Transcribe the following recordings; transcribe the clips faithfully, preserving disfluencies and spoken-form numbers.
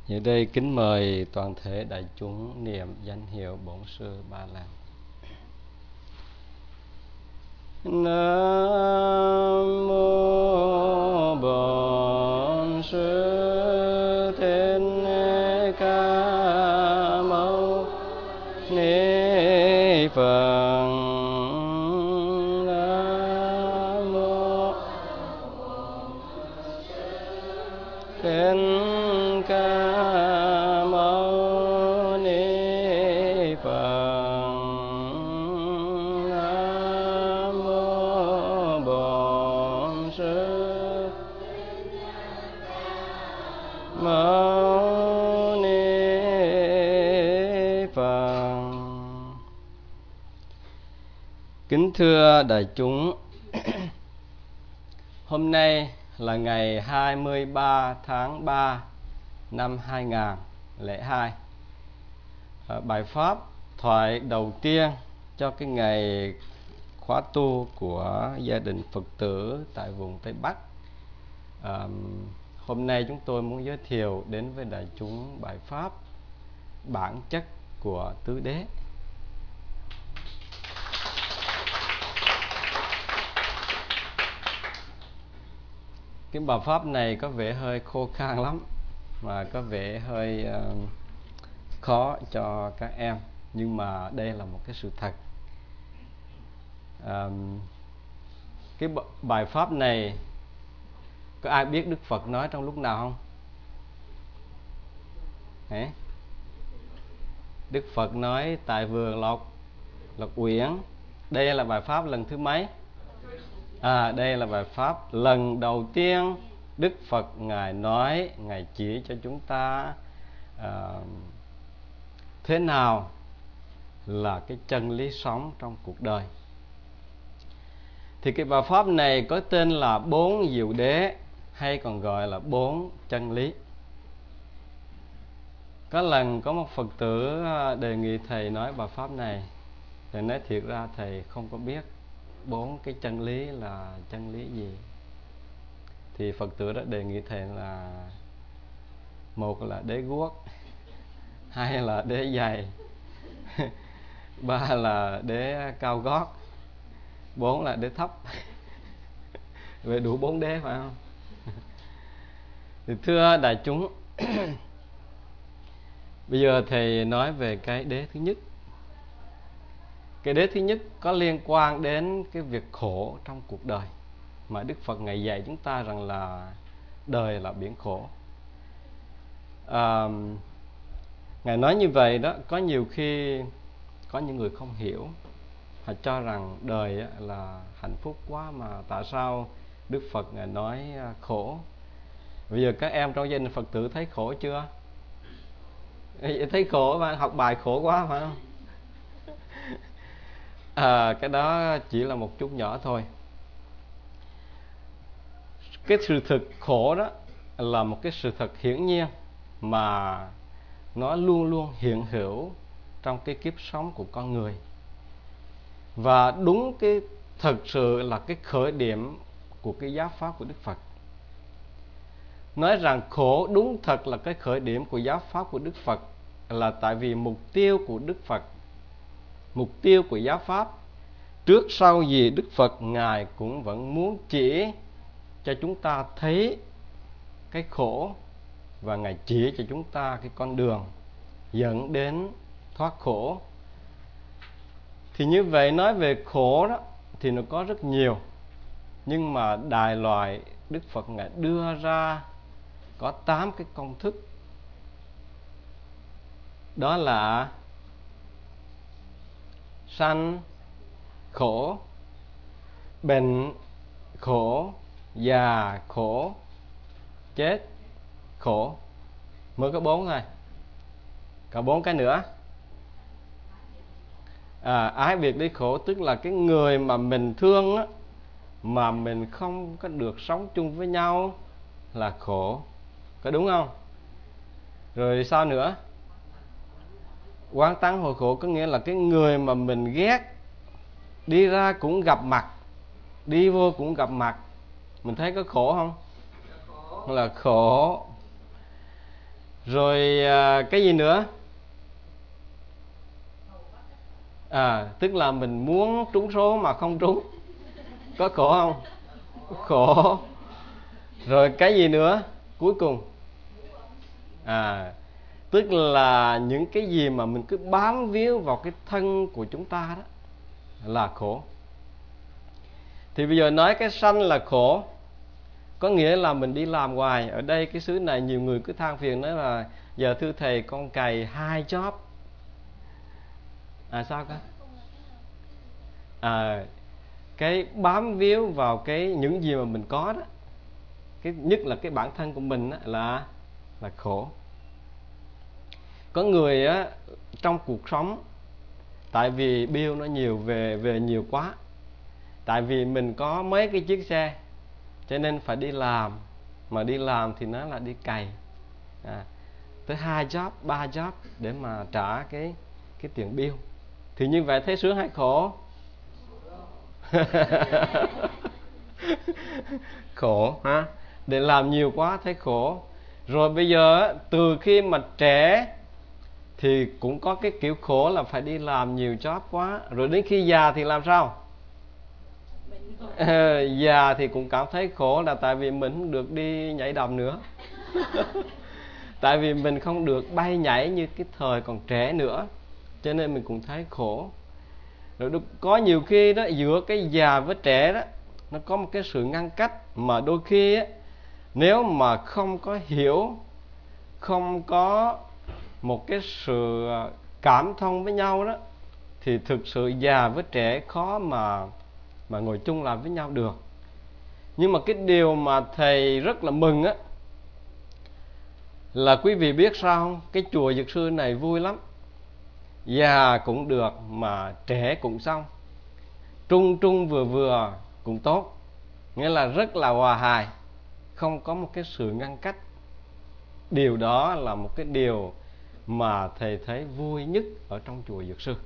Giờ đây kính mời toàn thể đại chúng niệm danh hiệu Bổn Sư ba lần. Nam mô Bổn Sư Thích Ca Mâu Ni Phật. Nam mô Thích Ca Mâu Ni Phật. Nam mô Bổn Sư Mâu Ni Phật. Kính thưa đại chúng, hôm nay là ngày hai mươi ba tháng ba năm hai nghìn không trăm lẻ hai. Bài pháp thoại đầu tiên cho cái ngày khóa tu của gia đình Phật tử tại vùng Tây Bắc. À, hôm nay chúng tôi muốn giới thiệu đến với đại chúng bài pháp bản chất của tứ đế. Cái bài pháp này có vẻ hơi khô khan lắm, mà có vẻ hơi uh, khó cho các em, nhưng mà đây là một cái sự thật. Uh, cái bài pháp này có ai biết Đức Phật nói trong lúc nào không? Đấy. Đức Phật nói tại vườn Lộc Lộc Uyển. Đây là bài pháp lần thứ mấy? À, đây là bài pháp lần đầu tiên Đức Phật Ngài nói, Ngài chỉ cho chúng ta à, thế nào là cái chân lý sống trong cuộc đời. Thì cái bài pháp này có tên là bốn diệu đế, hay còn gọi là bốn chân lý. Có lần có một Phật tử đề nghị thầy nói bài pháp này. Thầy nói thiệt ra thầy không có biết bốn cái chân lý là chân lý gì. Thì Phật tử đã đề nghị thầy là: một là đế guốc, hai là đế giày, ba là đế cao gót, bốn là đế thấp. Về đủ bốn đế phải không? Thì thưa đại chúng, bây giờ thầy nói về cái đế thứ nhất. Cái đế thứ nhất có liên quan đến cái việc khổ trong cuộc đời, mà Đức Phật Ngài dạy chúng ta rằng là đời là biển khổ. à, Ngài nói như vậy đó, có nhiều khi có những người không hiểu, họ cho rằng đời là hạnh phúc quá, mà tại sao Đức Phật Ngài nói khổ. Bây giờ các em trong gia đình Phật tử thấy khổ chưa? Thấy khổ mà học bài khổ quá phải không? À, cái đó chỉ là một chút nhỏ thôi. Cái sự thực khổ đó là một cái sự thật hiển nhiên, mà nó luôn luôn hiện hữu trong cái kiếp sống của con người. Và đúng cái thực sự là cái khởi điểm của cái giáo pháp của Đức Phật. Nói rằng khổ đúng thật là cái khởi điểm của giáo pháp của Đức Phật, là tại vì mục tiêu của Đức Phật, mục tiêu của giáo pháp, trước sau gì Đức Phật Ngài cũng vẫn muốn chỉ cho chúng ta thấy cái khổ, và Ngài chỉ cho chúng ta cái con đường dẫn đến thoát khổ. Thì như vậy nói về khổ đó thì nó có rất nhiều, nhưng mà đại loại Đức Phật Ngài đưa ra có tám cái công thức. Đó là sanh khổ, bệnh khổ, già khổ, chết khổ. Mới có bốn thôi, còn bốn cái nữa. À, ái biệt ly khổ, tức là cái người mà mình thương á, mà mình không có được sống chung với nhau là khổ. Có đúng không? Rồi sao nữa? Quán tắng hồi khổ, có nghĩa là cái người mà mình ghét, đi ra cũng gặp mặt, đi vô cũng gặp mặt, mình thấy có khổ không? Là khổ. Rồi à, cái gì nữa? À, tức là mình muốn trúng số mà không trúng. Có khổ không? Khổ. Rồi cái gì nữa? Cuối cùng. À, tức là những cái gì mà mình cứ bám víu vào cái thân của chúng ta đó là khổ. Thì bây giờ nói cái sanh là khổ, có nghĩa là mình đi làm hoài. Ở đây cái xứ này nhiều người cứ than phiền nói là giờ thưa thầy con cày hai job. À sao cơ? À, cái bám víu vào cái những gì mà mình có đó, cái nhất là cái bản thân của mình đó, là là khổ. Có người á trong cuộc sống, tại vì bill nó nhiều, về về nhiều quá, tại vì mình có mấy cái chiếc xe cho nên phải đi làm, mà đi làm thì nó là đi cày, à, tới hai job, ba job để mà trả cái cái tiền bill. Thì như vậy thấy sướng hay khổ? Khổ ha. Để làm nhiều quá thấy khổ. Rồi bây giờ từ khi mà trẻ thì cũng có cái kiểu khổ là phải đi làm nhiều job quá. Rồi đến khi già thì làm sao? À, già thì cũng cảm thấy khổ là tại vì mình không được đi nhảy đầm nữa. Tại vì mình không được bay nhảy như cái thời còn trẻ nữa, cho nên mình cũng thấy khổ. Rồi có nhiều khi đó, giữa cái già với trẻ đó, nó có một cái sự ngăn cách mà đôi khi á, nếu mà không có hiểu, không có một cái sự cảm thông với nhau đó, thì thực sự già với trẻ khó mà mà ngồi chung làm với nhau được. Nhưng mà cái điều mà thầy rất là mừng á, là quý vị biết sao không? Cái chùa Dược Sư này vui lắm. Già cũng được mà trẻ cũng xong, trung trung vừa vừa cũng tốt. Nghĩa là rất là hòa hài, không có một cái sự ngăn cách. Điều đó là một cái điều mà thầy thấy vui nhất ở trong chùa Dược Sư.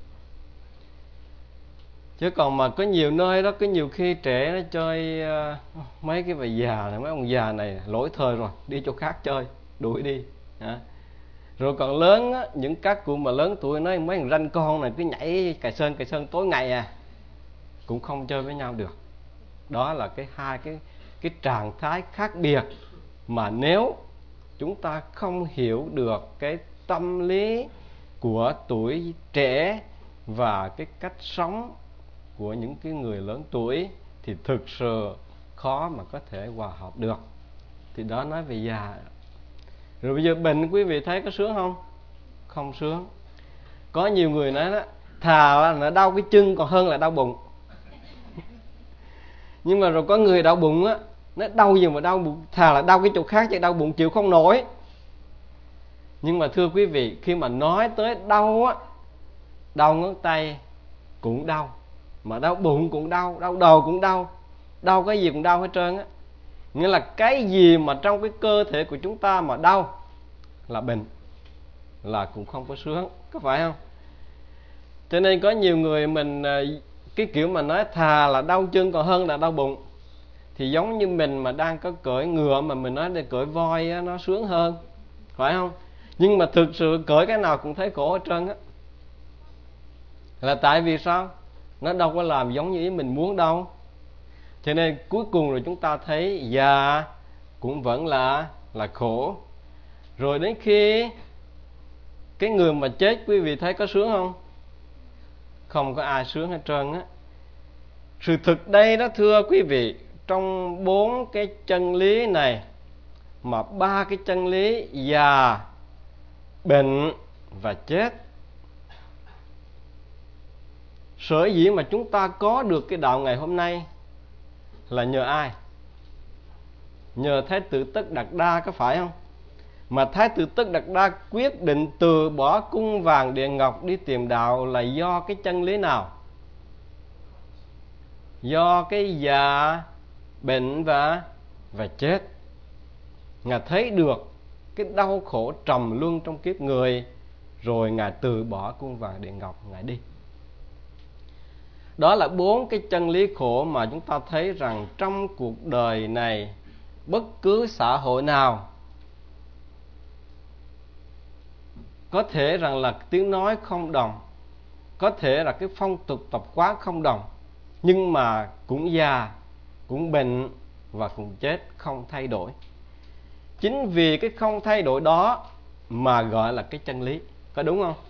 Chứ còn mà có nhiều nơi đó, có nhiều khi trẻ nó chơi uh, mấy cái bà già này, mấy ông già này lỗi thời rồi, đi chỗ khác chơi, đuổi đi. À. Rồi còn lớn á, những các cụ mà lớn tuổi nói mấy thằng ranh con này cứ nhảy cài sơn cài sơn tối ngày à, cũng không chơi với nhau được. Đó là cái hai cái cái trạng thái khác biệt mà nếu chúng ta không hiểu được cái tâm lý của tuổi trẻ và cái cách sống của những cái người lớn tuổi thì thực sự khó mà có thể hòa hợp được. Thì đó nói về già. Rồi bây giờ bệnh quý vị thấy có sướng không? Không sướng. Có nhiều người nói đó, thà là đau cái chân còn hơn là đau bụng. Nhưng mà rồi có người đau bụng á, nó đau gì mà đau bụng, thà là đau cái chỗ khác chứ đau bụng chịu không nổi. Nhưng mà thưa quý vị, khi mà nói tới đau á, đau ngón tay cũng đau, mà đau bụng cũng đau, đau đầu cũng đau, đau cái gì cũng đau hết trơn á. Nghĩa là cái gì mà trong cái cơ thể của chúng ta mà đau là bệnh, là cũng không có sướng, có phải không? Cho nên có nhiều người mình cái kiểu mà nói thà là đau chân còn hơn là đau bụng, thì giống như mình mà đang có cưỡi ngựa mà mình nói để cưỡi voi á, nó sướng hơn, phải không? Nhưng mà thực sự cưỡi cái nào cũng thấy khổ hết trơn á. Là tại vì sao? Nó đâu có làm giống như ý mình muốn đâu. Cho nên cuối cùng rồi chúng ta thấy già cũng vẫn là là khổ. Rồi đến khi cái người mà chết, quý vị thấy có sướng không? Không có ai sướng hết trơn á. Sự thực đây đó thưa quý vị, trong bốn cái chân lý này, mà ba cái chân lý già, bệnh và chết, sở dĩ mà chúng ta có được cái đạo ngày hôm nay là nhờ ai? Nhờ Thái tử Tất Đạt Đa, có phải không? Mà Thái tử Tất Đạt Đa quyết định từ bỏ cung vàng điện ngọc đi tìm đạo là do cái chân lý nào? Do cái già, bệnh và và chết. Ngài thấy được cái đau khổ trầm luân trong kiếp người, rồi Ngài từ bỏ cung vàng điện ngọc, Ngài đi. Đó là bốn cái chân lý khổ mà chúng ta thấy rằng trong cuộc đời này, bất cứ xã hội nào có thể rằng là tiếng nói không đồng, có thể là cái phong tục tập quán không đồng, nhưng mà cũng già, cũng bệnh và cũng chết, không thay đổi. Chính vì cái không thay đổi đó mà gọi là cái chân lý, có đúng không?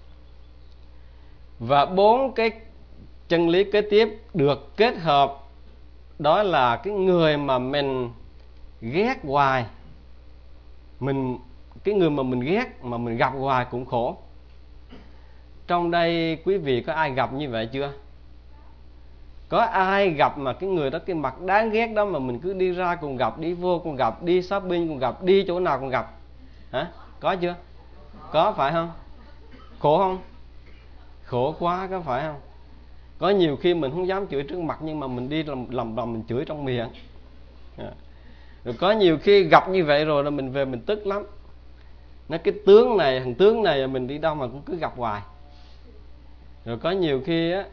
Và bốn cái chân lý kế tiếp được kết hợp, đó là cái người mà mình ghét hoài, mình cái người mà mình ghét mà mình gặp hoài cũng khổ. Trong đây quý vị có ai gặp như vậy chưa? Có ai gặp mà cái người đó, cái mặt đáng ghét đó mà mình cứ đi ra cũng gặp, đi vô cũng gặp, đi shopping cũng gặp, đi chỗ nào cũng gặp? Hả? Có chưa? Có phải không? Khổ không? Khổ quá, có phải không? Có nhiều khi mình không dám chửi trước mặt, nhưng mà mình đi lòng lòng lòng mình chửi trong miệng. Rồi có nhiều khi gặp như vậy rồi là mình về mình tức lắm. Nói cái tướng này, thằng tướng này mình đi đâu mà cũng cứ gặp hoài. Rồi có nhiều khi á,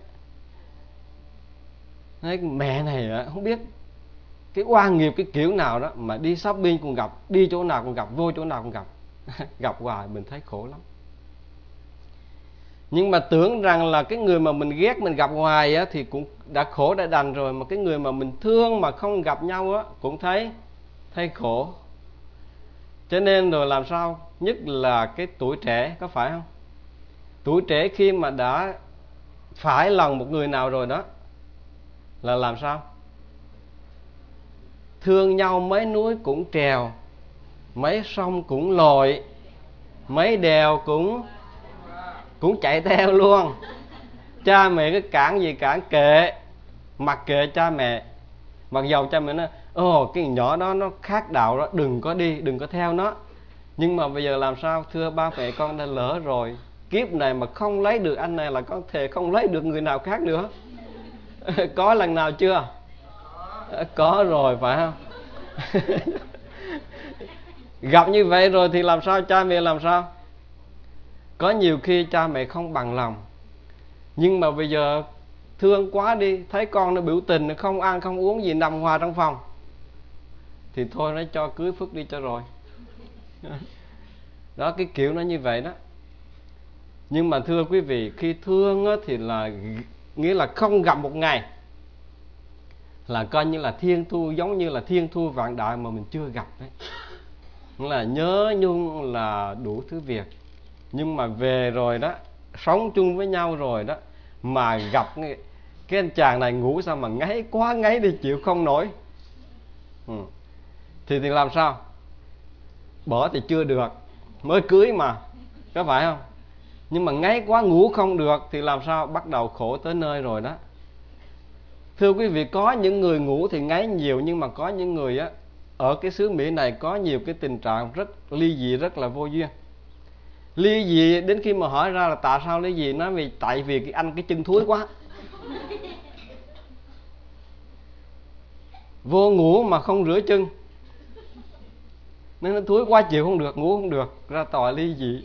nói mẹ này á, không biết cái oan nghiệp cái kiểu nào đó mà đi shopping cũng gặp, đi chỗ nào cũng gặp, vô chỗ nào cũng gặp. Gặp hoài mình thấy khổ lắm. Nhưng mà tưởng rằng là cái người mà mình ghét mình gặp hoài á thì cũng đã khổ đã đành rồi, mà cái người mà mình thương mà không gặp nhau á cũng thấy thấy khổ. Cho nên rồi làm sao? Nhất là cái tuổi trẻ, có phải không? Tuổi trẻ khi mà đã phải lòng một người nào rồi đó là làm sao? Thương nhau mấy núi cũng trèo, mấy sông cũng lội, mấy đèo cũng cũng chạy theo luôn. Cha mẹ cái cản gì cản kệ, mặc kệ cha mẹ. Mặc dầu cha mẹ nói ồ cái nhỏ đó nó khác đạo đó, đừng có đi, đừng có theo nó. Nhưng mà bây giờ làm sao? Thưa ba mẹ, con đã lỡ rồi, kiếp này mà không lấy được anh này là con thề không lấy được người nào khác nữa. Có lần nào chưa? Có rồi, phải không? Gặp như vậy rồi thì làm sao? Cha mẹ làm sao? Có nhiều khi cha mẹ không bằng lòng, nhưng mà bây giờ thương quá đi, thấy con nó biểu tình, nó không ăn không uống gì, nằm hoài trong phòng, thì thôi nó cho cưới Phước đi cho rồi. Đó, cái kiểu nó như vậy đó. Nhưng mà thưa quý vị, khi thương á, thì là nghĩa là không gặp một ngày là coi như là thiên thu, giống như là thiên thu vạn đại mà mình chưa gặp đấy. Là nhớ nhung là đủ thứ việc, nhưng mà về rồi đó, sống chung với nhau rồi đó, mà gặp cái anh chàng này ngủ sao mà ngáy quá ngáy đi, chịu không nổi. ừ. Thì thì làm sao? Bỏ thì chưa được, mới cưới mà, có phải không? Nhưng mà ngáy quá ngủ không được thì làm sao? Bắt đầu khổ tới nơi rồi đó. Thưa quý vị, có những người ngủ thì ngáy nhiều, nhưng mà có những người á, ở cái xứ Mỹ này có nhiều cái tình trạng rất ly dị, rất là vô duyên. Ly dị đến khi mà hỏi ra là tại sao ly dị, nói vì tại vì cái anh cái chân thúi quá. Vô ngủ mà không rửa chân, nên nó thúi quá chịu không được, ngủ không được, ra tòa ly dị.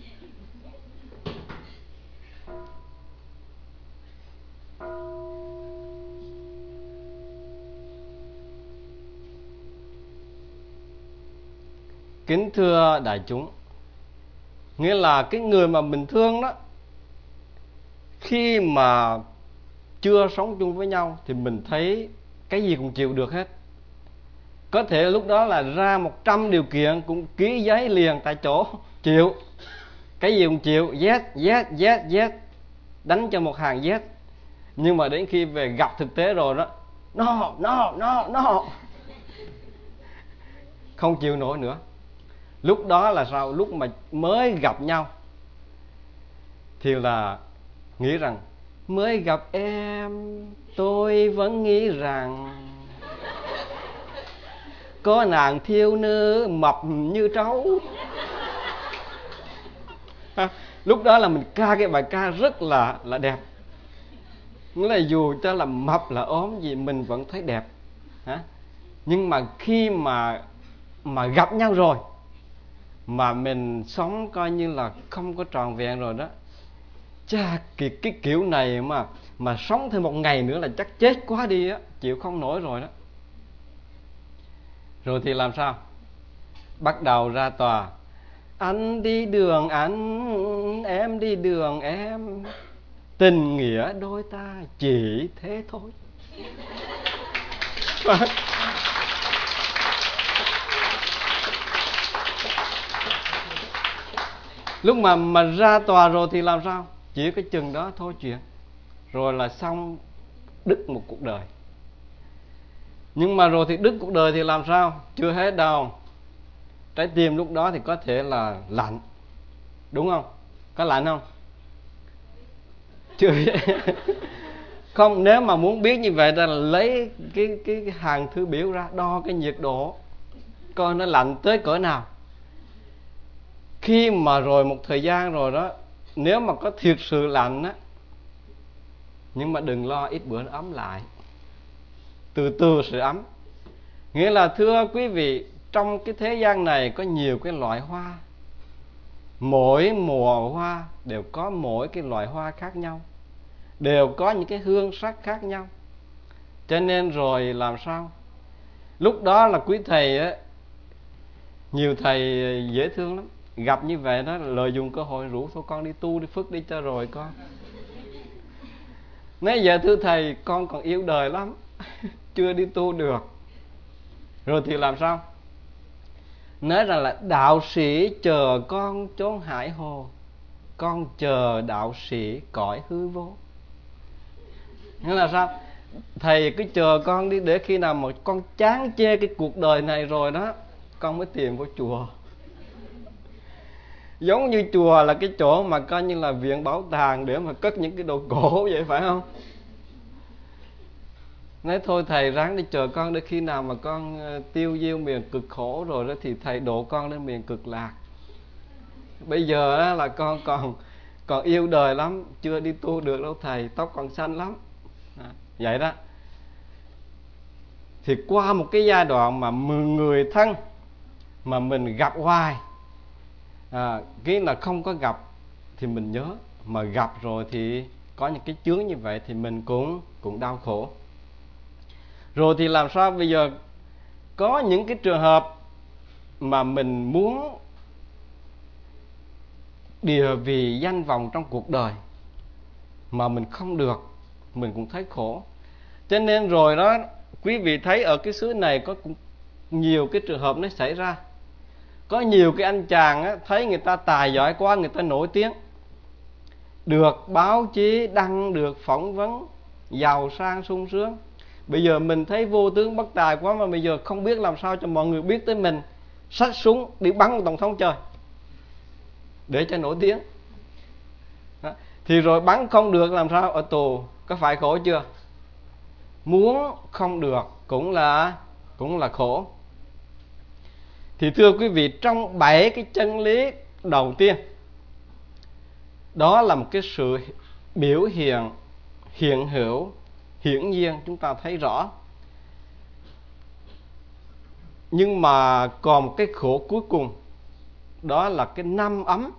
Kính thưa đại chúng, nghĩa là cái người mà mình thương đó, khi mà chưa sống chung với nhau thì mình thấy cái gì cũng chịu được hết. Có thể lúc đó là ra một trăm điều kiện cũng ký giấy liền tại chỗ, chịu. Cái gì cũng chịu, yes, yes, yes, yes, đánh cho một hàng yes. Nhưng mà đến khi về gặp thực tế rồi đó, no, no, no, no, không chịu nổi nữa. Lúc đó là sao? Lúc mà mới gặp nhau thì là nghĩ rằng mới gặp em tôi vẫn nghĩ rằng có nàng thiếu nữ mập như trấu. Lúc đó là mình ca cái bài ca rất là là đẹp. Nghĩa là dù cho là mập là ốm gì mình vẫn thấy đẹp. Hả? Nhưng mà khi mà mà gặp nhau rồi, mà mình sống coi như là không có trọn vẹn rồi đó, chà, cái, cái kiểu này mà mà sống thêm một ngày nữa là chắc chết quá đi á, chịu không nổi rồi đó. Rồi thì làm sao? Bắt đầu ra tòa. Anh đi đường anh em đi đường em, tình nghĩa đôi ta chỉ thế thôi. Lúc mà mà ra tòa rồi thì làm sao? Chỉ cái chừng đó thôi chuyện, rồi là xong đứt một cuộc đời. Nhưng mà rồi thì đứt cuộc đời thì làm sao? Chưa hết đâu. Trái tim lúc đó thì có thể là lạnh, đúng không? Có lạnh không? Chưa. Không, nếu mà muốn biết như vậy là lấy cái, cái, cái hàng thư biểu ra, đo cái nhiệt độ coi nó lạnh tới cỡ nào. Khi mà rồi một thời gian rồi đó, nếu mà có thiệt sự lạnh á, nhưng mà đừng lo, ít bữa nó ấm lại, từ từ sẽ ấm. Nghĩa là thưa quý vị, trong cái thế gian này có nhiều cái loại hoa, mỗi mùa hoa đều có mỗi cái loại hoa khác nhau, đều có những cái hương sắc khác nhau. Cho nên rồi làm sao? Lúc đó là quý thầy á, nhiều thầy dễ thương lắm, gặp như vậy đó lợi dụng cơ hội rủ thôi con đi tu đi phước đi cho rồi con. Nói giờ thưa thầy, con còn yêu đời lắm, chưa đi tu được. Rồi thì làm sao? Nói rằng là đạo sĩ chờ con chốn hải hồ, con chờ đạo sĩ cõi hư vô. Nghĩa là sao? Thầy cứ chờ con đi, để khi nào mà con chán chê cái cuộc đời này rồi đó, con mới tìm vô chùa. Giống như chùa là cái chỗ mà coi như là viện bảo tàng để mà cất những cái đồ cổ vậy, phải không? Nói thôi thầy ráng đi chờ con, để khi nào mà con tiêu diêu miền cực khổ rồi đó thì thầy độ con lên miền cực lạc. Bây giờ đó là con còn còn yêu đời lắm, chưa đi tu được đâu thầy, tóc còn xanh lắm. À, vậy đó. Thì qua một cái giai đoạn mà người thân mà mình gặp hoài, à, cái là không có gặp thì mình nhớ, mà gặp rồi thì có những cái chướng như vậy thì mình cũng cũng đau khổ. Rồi thì làm sao bây giờ? Có những cái trường hợp mà mình muốn địa vị danh vọng trong cuộc đời mà mình không được, mình cũng thấy khổ. Cho nên rồi đó, quý vị thấy ở cái xứ này có cũng nhiều cái trường hợp nó xảy ra. Có nhiều cái anh chàng á, thấy người ta tài giỏi quá, người ta nổi tiếng, được báo chí đăng, được phỏng vấn, giàu sang sung sướng. Bây giờ mình thấy vô tướng bất tài quá, mà bây giờ không biết làm sao cho mọi người biết tới mình, xách súng đi bắn tổng thống chơi để cho nổi tiếng. Đó. Thì rồi bắn không được làm sao? Ở tù. Có phải khổ chưa? Muốn không được cũng là cũng là khổ. Thì thưa quý vị, trong bảy cái chân lý đầu tiên, đó là một cái sự biểu hiện hiện hữu hiển nhiên, chúng ta thấy rõ. Nhưng mà còn một cái khổ cuối cùng, đó là cái năm ấm.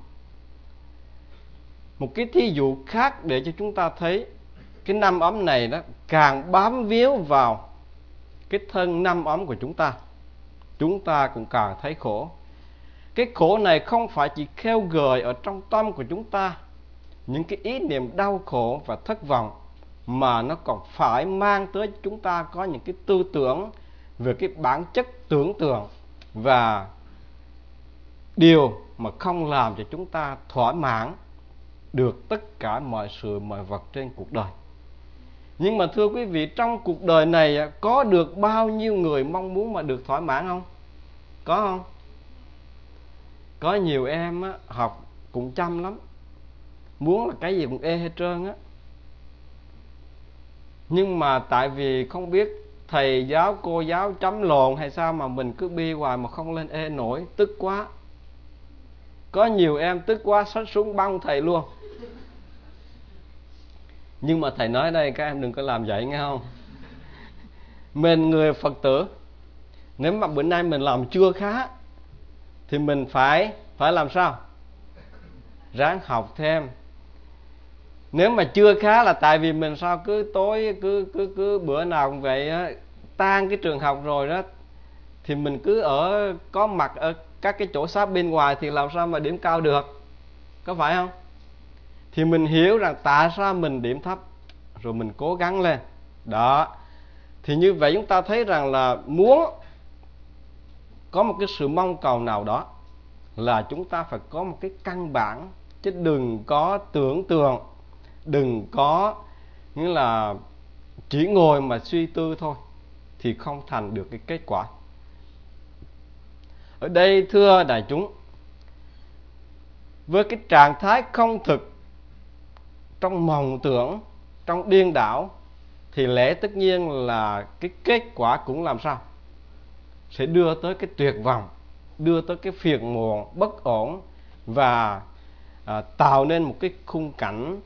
Một cái thí dụ khác để cho chúng ta thấy cái năm ấm này đó càng bám víu vào cái thân năm ấm của chúng ta, chúng ta cũng càng thấy khổ. Cái khổ này không phải chỉ khêu gợi ở trong tâm của chúng ta những cái ý niệm đau khổ và thất vọng, mà nó còn phải mang tới chúng ta có những cái tư tưởng về cái bản chất tưởng tượng và điều mà không làm cho chúng ta thỏa mãn được tất cả mọi sự mọi vật trên cuộc đời. Nhưng mà thưa quý vị, trong cuộc đời này có được bao nhiêu người mong muốn mà được thỏa mãn không? Có không? Có nhiều em á, học cũng chăm lắm, muốn là cái gì cũng ê hết trơn á. Nhưng mà tại vì không biết thầy giáo cô giáo chấm lồn hay sao mà mình cứ bi hoài mà không lên ê nổi, tức quá. Có nhiều em tức quá xách súng bắn thầy luôn. Nhưng mà thầy nói đây, các em đừng có làm vậy nghe không? Mình người Phật tử, nếu mà bữa nay mình làm chưa khá thì mình phải phải làm sao? Ráng học thêm. Nếu mà chưa khá là tại vì mình sao cứ tối cứ cứ cứ bữa nào cũng vậy á, tan cái trường học rồi đó thì mình cứ ở có mặt ở các cái chỗ sát bên ngoài thì làm sao mà điểm cao được? Có phải không? thì mình hiểu rằng tại sao mình điểm thấp, rồi mình cố gắng lên. Đó. Thì như vậy chúng ta thấy rằng là muốn có một cái sự mong cầu nào đó là chúng ta phải có một cái căn bản, chứ đừng có tưởng tượng, đừng có nghĩa là chỉ ngồi mà suy tư thôi thì không thành được cái kết quả. Ở đây thưa đại chúng, với cái trạng thái không thực, trong mộng tưởng, trong điên đảo, thì lẽ tất nhiên là cái kết quả cũng làm sao? Sẽ đưa tới cái tuyệt vọng, đưa tới cái phiền muộn, bất ổn và à, tạo nên một cái khung cảnh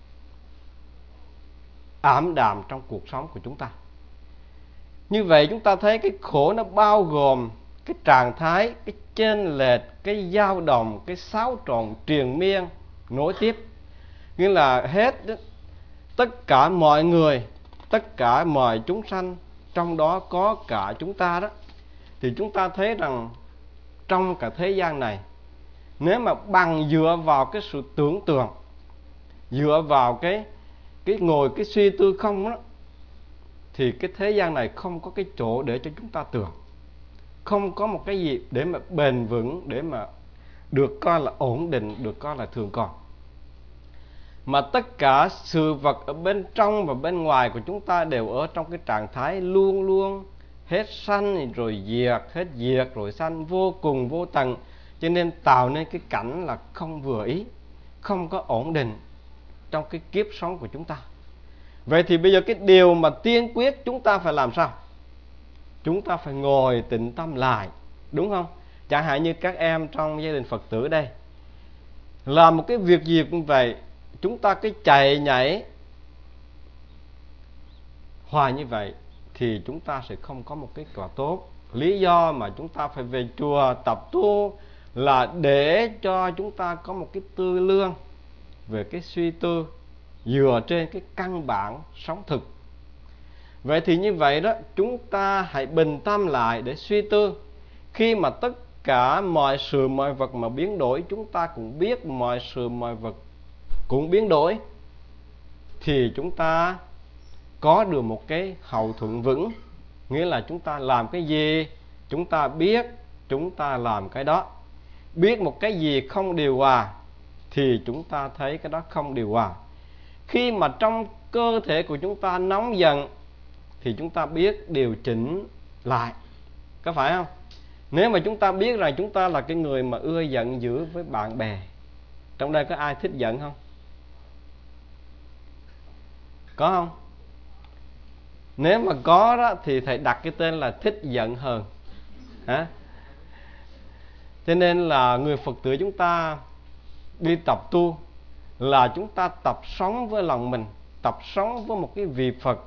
ảm đạm trong cuộc sống của chúng ta. Như vậy chúng ta thấy cái khổ nó bao gồm cái trạng thái, cái chênh lệch, cái dao động, cái xáo trộn triền miên nối tiếp. Nghĩa là hết tất cả mọi người, tất cả mọi chúng sanh, trong đó có cả chúng ta đó, thì chúng ta thấy rằng trong cả thế gian này, nếu mà bằng dựa vào cái sự tưởng tượng, dựa vào cái cái ngồi cái suy tư không đó, thì cái thế gian này không có cái chỗ để cho chúng ta tưởng, không có một cái gì để mà bền vững, để mà được coi là ổn định, được coi là thường còn. Mà tất cả sự vật ở bên trong và bên ngoài của chúng ta đều ở trong cái trạng thái luôn luôn hết sanh rồi diệt, hết diệt rồi sanh, vô cùng vô tận. Cho nên tạo nên cái cảnh là không vừa ý, không có ổn định trong cái kiếp sống của chúng ta. Vậy thì bây giờ cái điều mà tiên quyết chúng ta phải làm sao? Chúng ta phải ngồi tĩnh tâm lại, đúng không? Chẳng hạn như các em trong gia đình Phật tử đây, làm một cái việc gì cũng vậy, chúng ta cứ chạy nhảy hoài như vậy thì chúng ta sẽ không có một kết quả tốt. Lý do mà chúng ta phải về chùa tập tu là để cho chúng ta có một cái tư lương về cái suy tư dựa trên cái căn bản sống thực. Vậy thì như vậy đó, chúng ta hãy bình tâm lại để suy tư. Khi mà tất cả mọi sự mọi vật mà biến đổi, chúng ta cũng biết mọi sự mọi vật cũng biến đổi, thì chúng ta có được một cái hậu thuẫn vững. Nghĩa là chúng ta làm cái gì, chúng ta biết, chúng ta làm cái đó. Biết một cái gì không điều hòa thì chúng ta thấy cái đó không điều hòa. Khi mà trong cơ thể của chúng ta nóng giận thì chúng ta biết điều chỉnh lại, có phải không? Nếu mà chúng ta biết rằng chúng ta là cái người mà ưa giận dữ với bạn bè, trong đây có ai thích giận không? Có không? Nếu mà có đó thì thầy đặt cái tên là thích giận hờn. Hả? Cho nên là người Phật tử chúng ta đi tập tu là chúng ta tập sống với lòng mình, tập sống với một cái vị Phật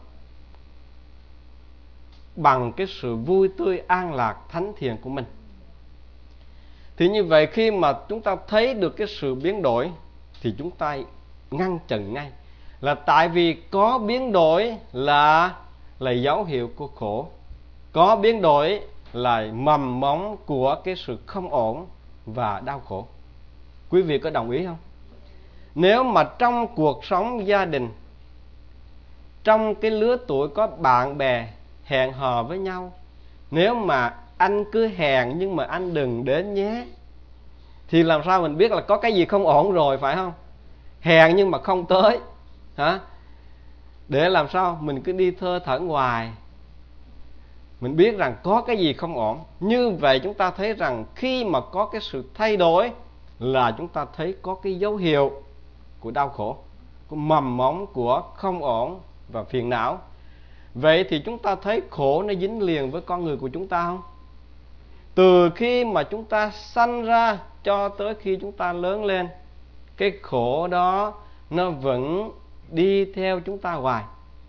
bằng cái sự vui tươi an lạc thánh thiện của mình. Thì như vậy khi mà chúng ta thấy được cái sự biến đổi thì chúng ta ngăn chặn ngay. Là tại vì có biến đổi là là dấu hiệu của khổ, có biến đổi là mầm móng của cái sự không ổn và đau khổ. Quý vị có đồng ý không? Nếu mà trong cuộc sống gia đình, trong cái lứa tuổi có bạn bè hẹn hò với nhau, nếu mà anh cứ hẹn nhưng mà anh đừng đến nhé, thì làm sao mình biết là có cái gì không ổn rồi, phải không? Hẹn nhưng mà không tới, hả? Để làm sao mình cứ đi thơ thẩn hoài, mình biết rằng có cái gì không ổn. Như vậy chúng ta thấy rằng khi mà có cái sự thay đổi là chúng ta thấy có cái dấu hiệu của đau khổ, của mầm móng của không ổn và phiền não. Vậy thì chúng ta thấy khổ nó dính liền với con người của chúng ta không? Từ khi mà chúng ta sanh ra cho tới khi chúng ta lớn lên, cái khổ đó nó vẫn đi theo chúng ta hoài.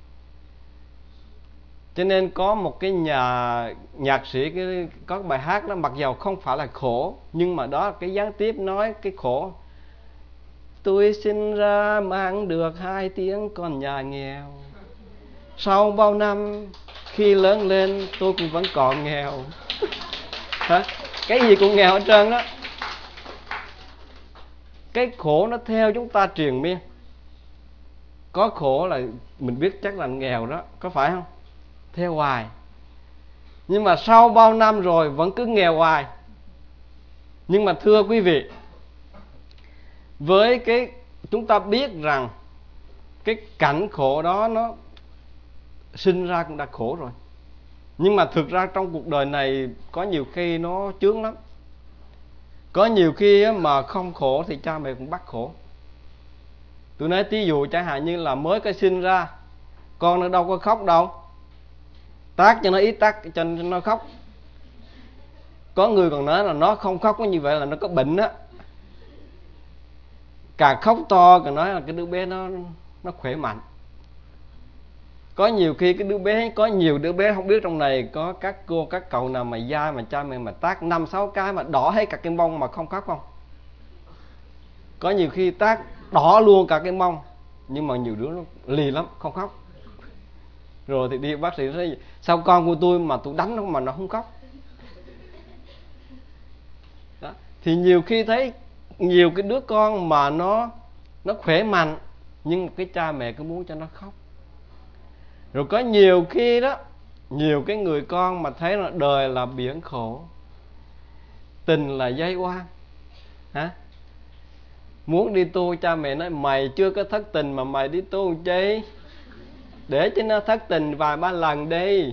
Cho nên có một cái nhà nhạc sĩ cái, có bài hát đó, mặc dầu không phải là khổ, nhưng mà đó cái gián tiếp nói cái khổ. Tôi sinh ra mang được hai tiếng con nhà nghèo, sau bao năm khi lớn lên tôi cũng vẫn còn nghèo. Hả? Cái gì cũng nghèo hết trơn đó. cái khổ nó theo chúng ta triền miên. Có khổ là mình biết chắc là nghèo đó, có phải không? Theo hoài. Nhưng mà sau bao năm rồi vẫn cứ nghèo hoài. Nhưng mà thưa quý vị, với cái chúng ta biết rằng cái cảnh khổ đó nó sinh ra cũng đã khổ rồi. Nhưng mà thực ra trong cuộc đời này có nhiều khi nó chướng lắm. Có nhiều khi mà không khổ thì cha mẹ cũng bắt khổ. Tôi nói ví dụ chẳng hạn như là mới cái sinh ra, con nó đâu có khóc đâu, tác cho nó ít tác cho nó khóc. Có người còn nói là nó không khóc như vậy là nó có bệnh á. Càng khóc to càng nói là cái đứa bé nó nó khỏe mạnh. Có nhiều khi cái đứa bé, có nhiều đứa bé không biết trong này có các cô các cậu nào mà dai mà cha mẹ mà tác năm sáu cái mà đỏ hết cả cái mông mà không khóc không? Có nhiều khi tác đỏ luôn cả cái mông, nhưng mà nhiều đứa nó lì lắm không khóc. Rồi thì đi bác sĩ nói sao con của tôi mà tôi đánh nó mà nó không khóc. Đó. Thì nhiều khi thấy nhiều cái đứa con mà nó nó khỏe mạnh, nhưng cái cha mẹ cứ muốn cho nó khóc. Rồi có nhiều khi đó, nhiều cái người con mà thấy là đời là biển khổ, tình là dây oan, hả? Muốn đi tu, cha mẹ nói mày chưa có thất tình mà mày đi tu chi, để cho nó thất tình vài ba lần đi.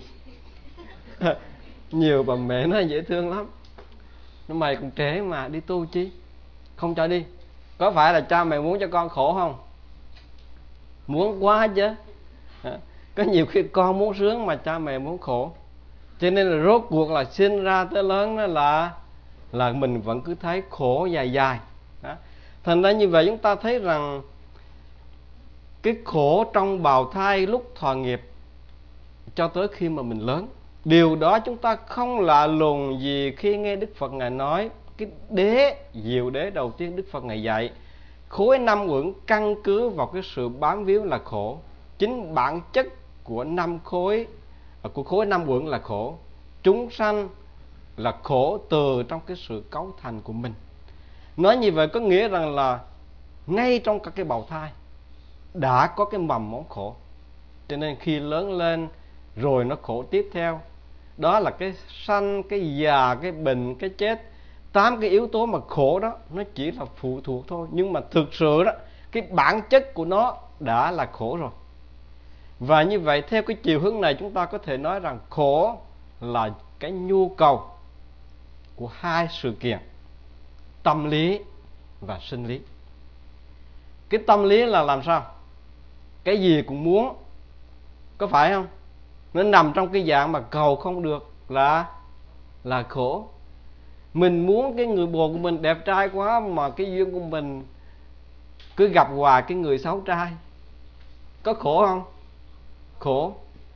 Nhiều bà mẹ nó dễ thương lắm, nó mày còn trẻ mà đi tu chi, không cho đi. Có phải là cha mẹ muốn cho con khổ không? Muốn quá chứ. Có nhiều khi con muốn sướng mà cha mẹ muốn khổ. Cho nên là rốt cuộc là sinh ra tới lớn đó là là mình vẫn cứ thấy khổ dài dài. Đó. Thành ra như vậy chúng ta thấy rằng cái khổ trong bào thai lúc thọ nghiệp cho tới khi mà mình lớn, điều đó chúng ta không lạ lùng gì khi nghe Đức Phật Ngài nói cái đế, diệu đế đầu tiên Đức Phật Ngài dạy khối năm uẩn căn cứ vào cái sự bám víu là khổ. Chính bản chất của năm khối, của khối năm uẩn là khổ. Chúng sanh là khổ từ trong cái sự cấu thành của mình. Nói như vậy có nghĩa rằng là ngay trong các cái bào thai đã có cái mầm móng khổ. Cho nên khi lớn lên rồi nó khổ tiếp theo. Đó là cái sanh, cái già, cái bệnh, cái chết. Tám cái yếu tố mà khổ đó nó chỉ là phụ thuộc thôi. Nhưng mà thực sự đó, cái bản chất của nó đã là khổ rồi. Và như vậy theo cái chiều hướng này chúng ta có thể nói rằng khổ là cái nhu cầu của hai sự kiện, tâm lý và sinh lý. Cái tâm lý là làm sao? Cái gì cũng muốn, có phải không? Nó nằm trong cái dạng mà cầu không được là là khổ. Mình muốn cái người bồ của mình đẹp trai quá mà cái duyên của mình cứ gặp hoài cái người xấu trai, có khổ không? Khổ.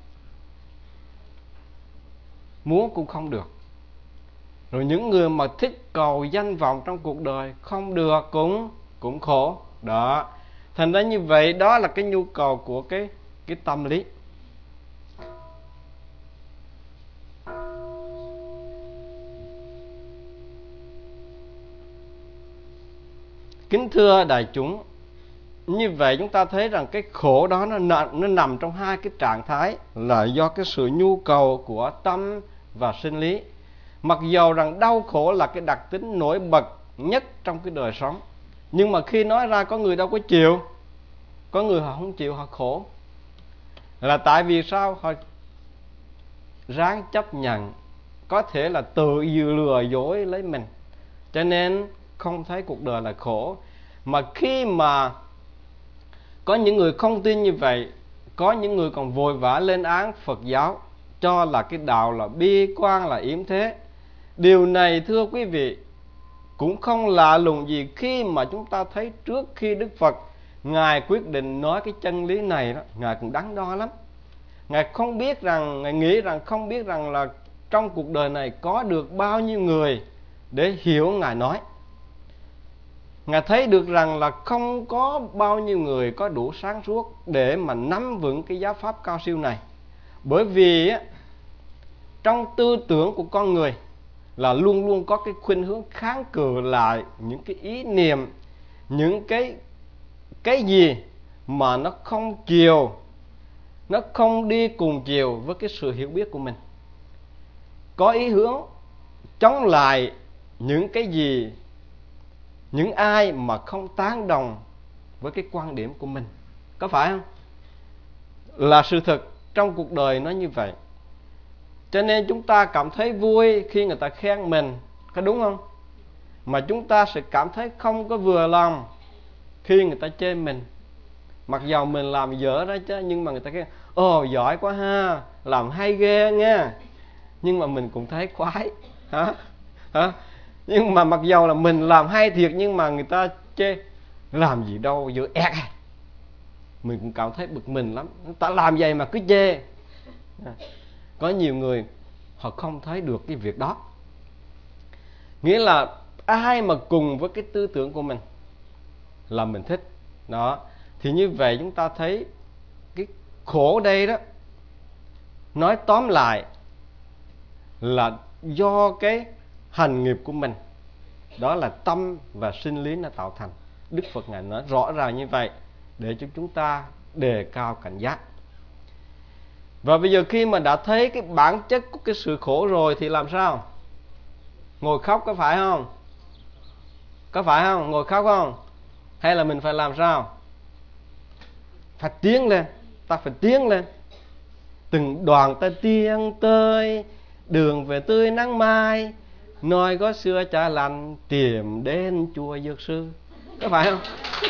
Muốn cũng không được. Rồi những người mà thích cầu danh vọng trong cuộc đời không được cũng cũng khổ. Đó. Thành ra như vậy đó là cái nhu cầu của cái cái tâm lý. Kính thưa đại chúng, như vậy chúng ta thấy rằng cái khổ đó nó, nó nằm trong hai cái trạng thái là do cái sự nhu cầu của tâm và sinh lý. Mặc dầu rằng đau khổ là cái đặc tính nổi bật nhất trong cái đời sống, nhưng mà khi nói ra có người đâu có chịu, có người họ không chịu, họ khổ. Là tại vì sao? Họ ráng chấp nhận, có thể là tự lừa dối lấy mình, cho nên không thấy cuộc đời là khổ. Mà khi mà có những người không tin như vậy, có những người còn vội vã lên án Phật giáo, cho là cái đạo là bi quan, là yếm thế. Điều này thưa quý vị cũng không lạ lùng gì khi mà chúng ta thấy trước khi Đức Phật Ngài quyết định nói cái chân lý này đó, Ngài cũng đắn đo lắm. Ngài không biết rằng, Ngài nghĩ rằng không biết rằng là trong cuộc đời này có được bao nhiêu người để hiểu Ngài nói. Ngài thấy được rằng là không có bao nhiêu người có đủ sáng suốt để mà nắm vững cái giáo pháp cao siêu này. Bởi vì á, trong tư tưởng của con người là luôn luôn có cái khuynh hướng kháng cự lại những cái ý niệm, những cái cái gì mà nó không chiều, nó không đi cùng chiều với cái sự hiểu biết của mình, có ý hướng chống lại những cái gì, những ai mà không tán đồng với cái quan điểm của mình. Có phải không? Là sự thật trong cuộc đời nó như vậy. Cho nên chúng ta cảm thấy vui khi người ta khen mình, có đúng không? Mà chúng ta sẽ cảm thấy không có vừa lòng khi người ta chê mình. Mặc dầu mình làm dở đó chứ, nhưng mà người ta khen ồ giỏi quá ha, làm hay ghê nha, nhưng mà mình cũng thấy khoái. Hả? Hả? Nhưng mà mặc dầu là mình làm hay thiệt, nhưng mà người ta chê làm gì đâu dở ẹt, mình cũng cảm thấy bực mình lắm. Người ta làm vậy mà cứ chê. Có nhiều người họ không thấy được cái việc đó. Nghĩa là ai mà cùng với cái tư tưởng của mình là mình thích đó, thì như vậy chúng ta thấy cái khổ đây đó, nói tóm lại là do cái hành nghiệp của mình, đó là tâm và sinh lý nó tạo thành. Đức Phật Ngài nói rõ ràng như vậy để cho chúng ta đề cao cảnh giác. Và bây giờ khi mà đã thấy cái bản chất của cái sự khổ rồi thì làm sao? Ngồi khóc có phải không? Có phải không? Ngồi khóc không? Hay là mình phải làm sao? Phải tiến lên. Ta phải tiến lên. Từng đoàn ta tiến tới đường về tươi nắng mai, nói có xưa cha lành tìm đến chùa Dược Sư. Có phải không?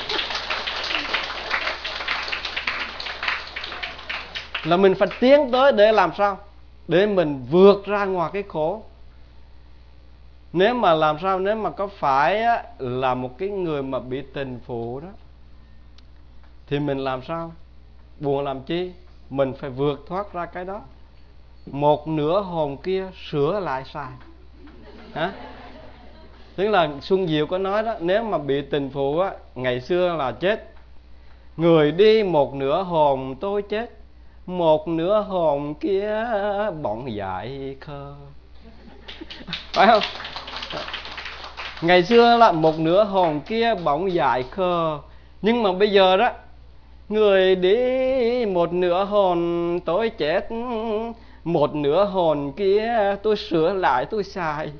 Là mình phải tiến tới để làm sao? Để mình vượt ra ngoài cái khổ. Nếu mà làm sao, nếu mà có phải á, là một cái người mà bị tình phụ đó, thì mình làm sao? Buồn làm chi? Mình phải vượt thoát ra cái đó. Một nửa hồn kia sửa lại xài. Hả? Tức là Xuân Diệu có nói đó, nếu mà bị tình phụ á, ngày xưa là chết. Người đi một nửa hồn tôi chết, một nửa hồn kia bỗng dại khờ. Phải không? Ngày xưa là một nửa hồn kia bỗng dại khờ. Nhưng mà bây giờ đó, người đi một nửa hồn tôi chết, một nửa hồn kia tôi sửa lại tôi xài.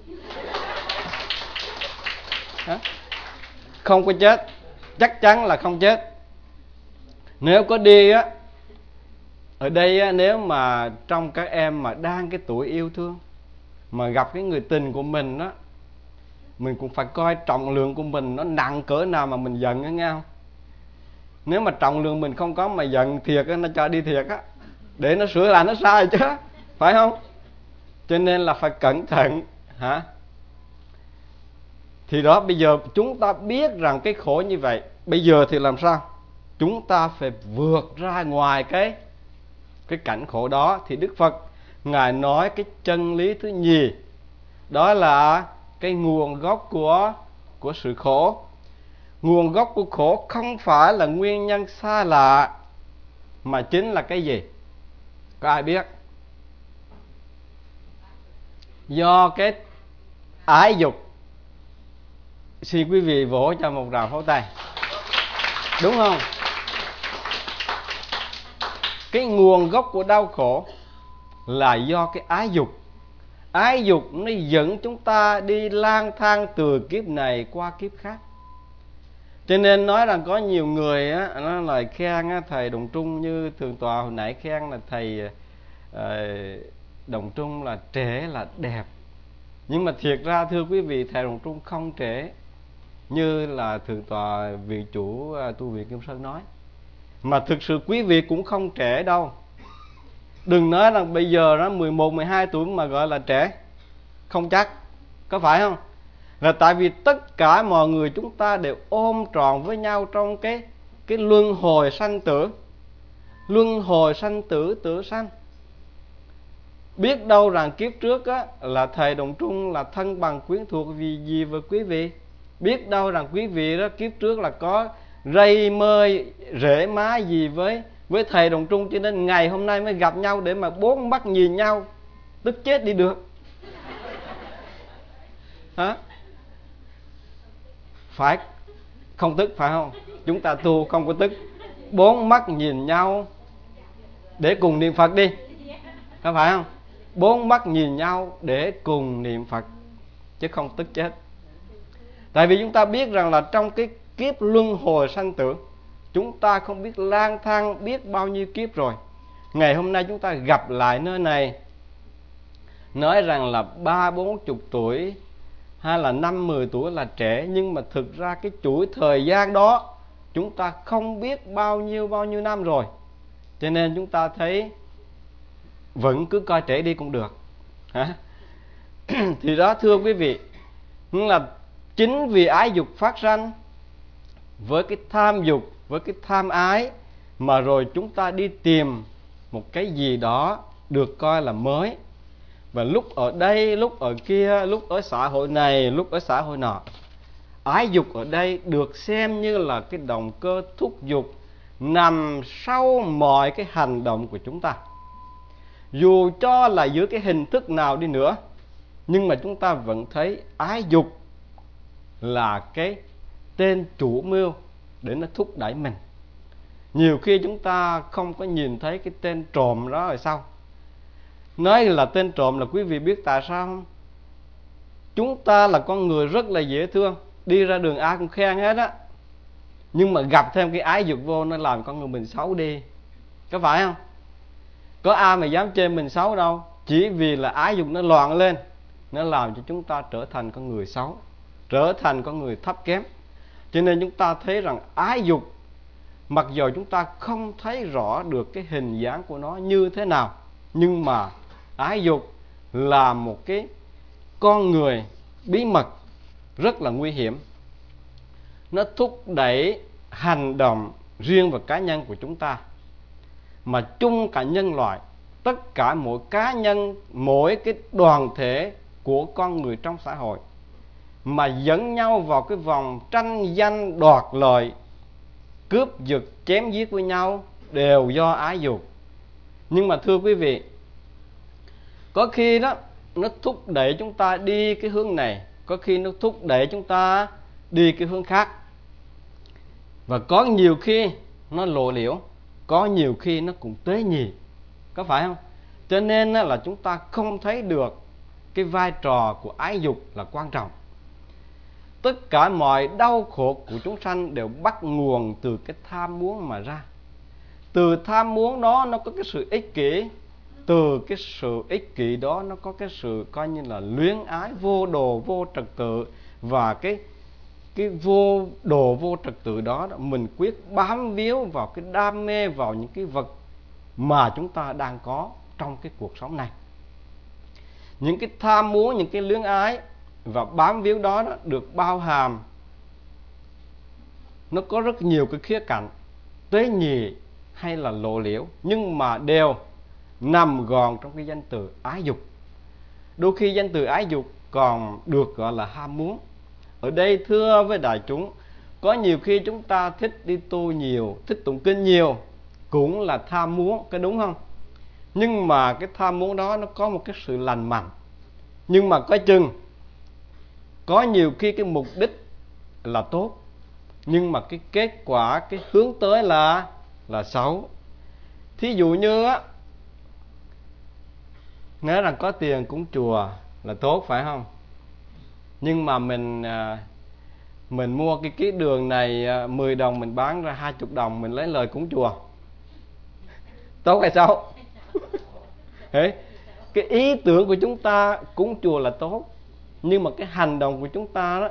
Hả? Không có chết, chắc chắn là không chết. Nếu có đi á, ở đây á, nếu mà trong các em mà đang cái tuổi yêu thương mà gặp cái người tình của mình á, mình cũng phải coi trọng lượng của mình nó nặng cỡ nào mà mình giận á, nghe không? Nếu mà trọng lượng mình không có mà giận thiệt á, nó cho đi thiệt á, để nó sửa lại nó sai chứ, phải không? Cho nên là phải cẩn thận. Hả? Thì đó, bây giờ chúng ta biết rằng cái khổ như vậy, bây giờ thì làm sao? Chúng ta phải vượt ra ngoài cái cái cảnh khổ đó. Thì Đức Phật Ngài nói cái chân lý thứ nhì, đó là cái nguồn gốc của của sự khổ. Nguồn gốc của khổ không phải là nguyên nhân xa lạ, mà chính là cái gì? Có ai biết? Do cái ái dục. Xin quý vị vỗ cho một tràng pháo tay. Đúng không? Cái nguồn gốc của đau khổ là do cái ái dục. Ái dục nó dẫn chúng ta đi lang thang từ kiếp này qua kiếp khác. Cho nên nói rằng có nhiều người á, nó lại khen á, thầy Đồng Trung, như Thượng tọa hồi nãy khen là thầy uh, Đồng Trung là trẻ là đẹp. Nhưng mà thiệt ra thưa quý vị, thầy Đồng Trung không trẻ như là Thượng tọa viện chủ uh, tu viện Kim Sơn nói. Mà thực sự quý vị cũng không trẻ đâu. Đừng nói rằng bây giờ nó mười một, mười hai tuổi mà gọi là trẻ. Không chắc. Có phải không? Là tại vì tất cả mọi người chúng ta đều ôm trọn với nhau trong cái cái luân hồi sanh tử. Luân hồi sanh tử, tử sanh. Biết đâu rằng kiếp trước á, là thầy Đồng Trung là thân bằng quyến thuộc vì gì với quý vị. Biết đâu rằng quý vị đó kiếp trước là có rây mơi rễ má gì với với thầy Đồng Trung, cho nên ngày hôm nay mới gặp nhau để mà bốn mắt nhìn nhau tức chết đi được. Hả? Phải không tức, phải không? Chúng ta tu không có tức. Bốn mắt nhìn nhau để cùng niệm Phật đi, có phải không? Bốn mắt nhìn nhau để cùng niệm Phật, chứ không tức chết. Tại vì chúng ta biết rằng là trong cái kiếp luân hồi sanh tử, chúng ta không biết lang thang biết bao nhiêu kiếp rồi. Ngày hôm nay chúng ta gặp lại nơi này, nói rằng là ba bốn chục tuổi hay là năm mười tuổi là trẻ, nhưng mà thực ra cái chuỗi thời gian đó chúng ta không biết bao nhiêu bao nhiêu năm rồi. Cho nên chúng ta thấy vẫn cứ coi trẻ đi cũng được. Hả? Thì đó, thưa quý vị, là chính vì ái dục phát sanh, với cái tham dục, với cái tham ái, mà rồi chúng ta đi tìm một cái gì đó được coi là mới. Và lúc ở đây, lúc ở kia, lúc ở xã hội này, lúc ở xã hội nọ. Ái dục ở đây được xem như là cái động cơ thúc giục nằm sau mọi cái hành động của chúng ta. Dù cho là dưới cái hình thức nào đi nữa, nhưng mà chúng ta vẫn thấy ái dục là cái tên chủ mưu để nó thúc đẩy mình. Nhiều khi chúng ta không có nhìn thấy cái tên trộm đó là sao. Nói là tên trộm là quý vị biết tại sao không? Chúng ta là con người rất là dễ thương, đi ra đường ai cũng khen hết á. Nhưng mà gặp thêm cái ái dục vô, nó làm con người mình xấu đi, có phải không? Có ai mà dám chê mình xấu đâu. Chỉ vì là ái dục nó loạn lên, nó làm cho chúng ta trở thành con người xấu, trở thành con người thấp kém. Cho nên chúng ta thấy rằng ái dục, mặc dù chúng ta không thấy rõ được cái hình dáng của nó như thế nào, nhưng mà ái dục là một cái con người bí mật rất là nguy hiểm. Nó thúc đẩy hành động riêng và cá nhân của chúng ta, mà chung cả nhân loại, tất cả mỗi cá nhân, mỗi cái đoàn thể của con người trong xã hội, mà dẫn nhau vào cái vòng tranh danh đoạt lợi, cướp giật chém giết với nhau, đều do ái dục. Nhưng mà thưa quý vị, có khi đó nó thúc đẩy chúng ta đi cái hướng này, có khi nó thúc đẩy chúng ta đi cái hướng khác. Và có nhiều khi nó lộ liễu, có nhiều khi nó cũng tế nhị, có phải không? Cho nên là chúng ta không thấy được cái vai trò của ái dục là quan trọng. Tất cả mọi đau khổ của chúng sanh đều bắt nguồn từ cái tham muốn mà ra. Từ tham muốn đó nó có cái sự ích kỷ, từ cái sự ích kỷ đó nó có cái sự coi như là luyến ái, vô đồ, vô trật tự. Và cái cái vô đồ, vô trật tự đó, mình quyết bám víu vào cái đam mê, vào những cái vật mà chúng ta đang có trong cái cuộc sống này. Những cái tham muốn, những cái luyến ái và bám víu đó, đó được bao hàm, nó có rất nhiều cái khía cạnh tế nhị hay là lộ liễu, nhưng mà đều nằm gọn trong cái danh từ ái dục. Đôi khi danh từ ái dục còn được gọi là ham muốn. Ở đây thưa với đại chúng, có nhiều khi chúng ta thích đi tu nhiều, thích tụng kinh nhiều, cũng là tham muốn, cái đúng không? Nhưng mà cái tham muốn đó nó có một cái sự lành mạnh. Nhưng mà coi chừng, có nhiều khi cái mục đích là tốt, nhưng mà cái kết quả, cái hướng tới là là xấu. Thí dụ như á, nói rằng có tiền cúng chùa là tốt, phải không? Nhưng mà mình mình mua cái ký đường này mười đồng, mình bán ra hai mươi đồng, mình lấy lời cúng chùa, tốt hay xấu? Cái ý tưởng của chúng ta cúng chùa là tốt, nhưng mà cái hành động của chúng ta đó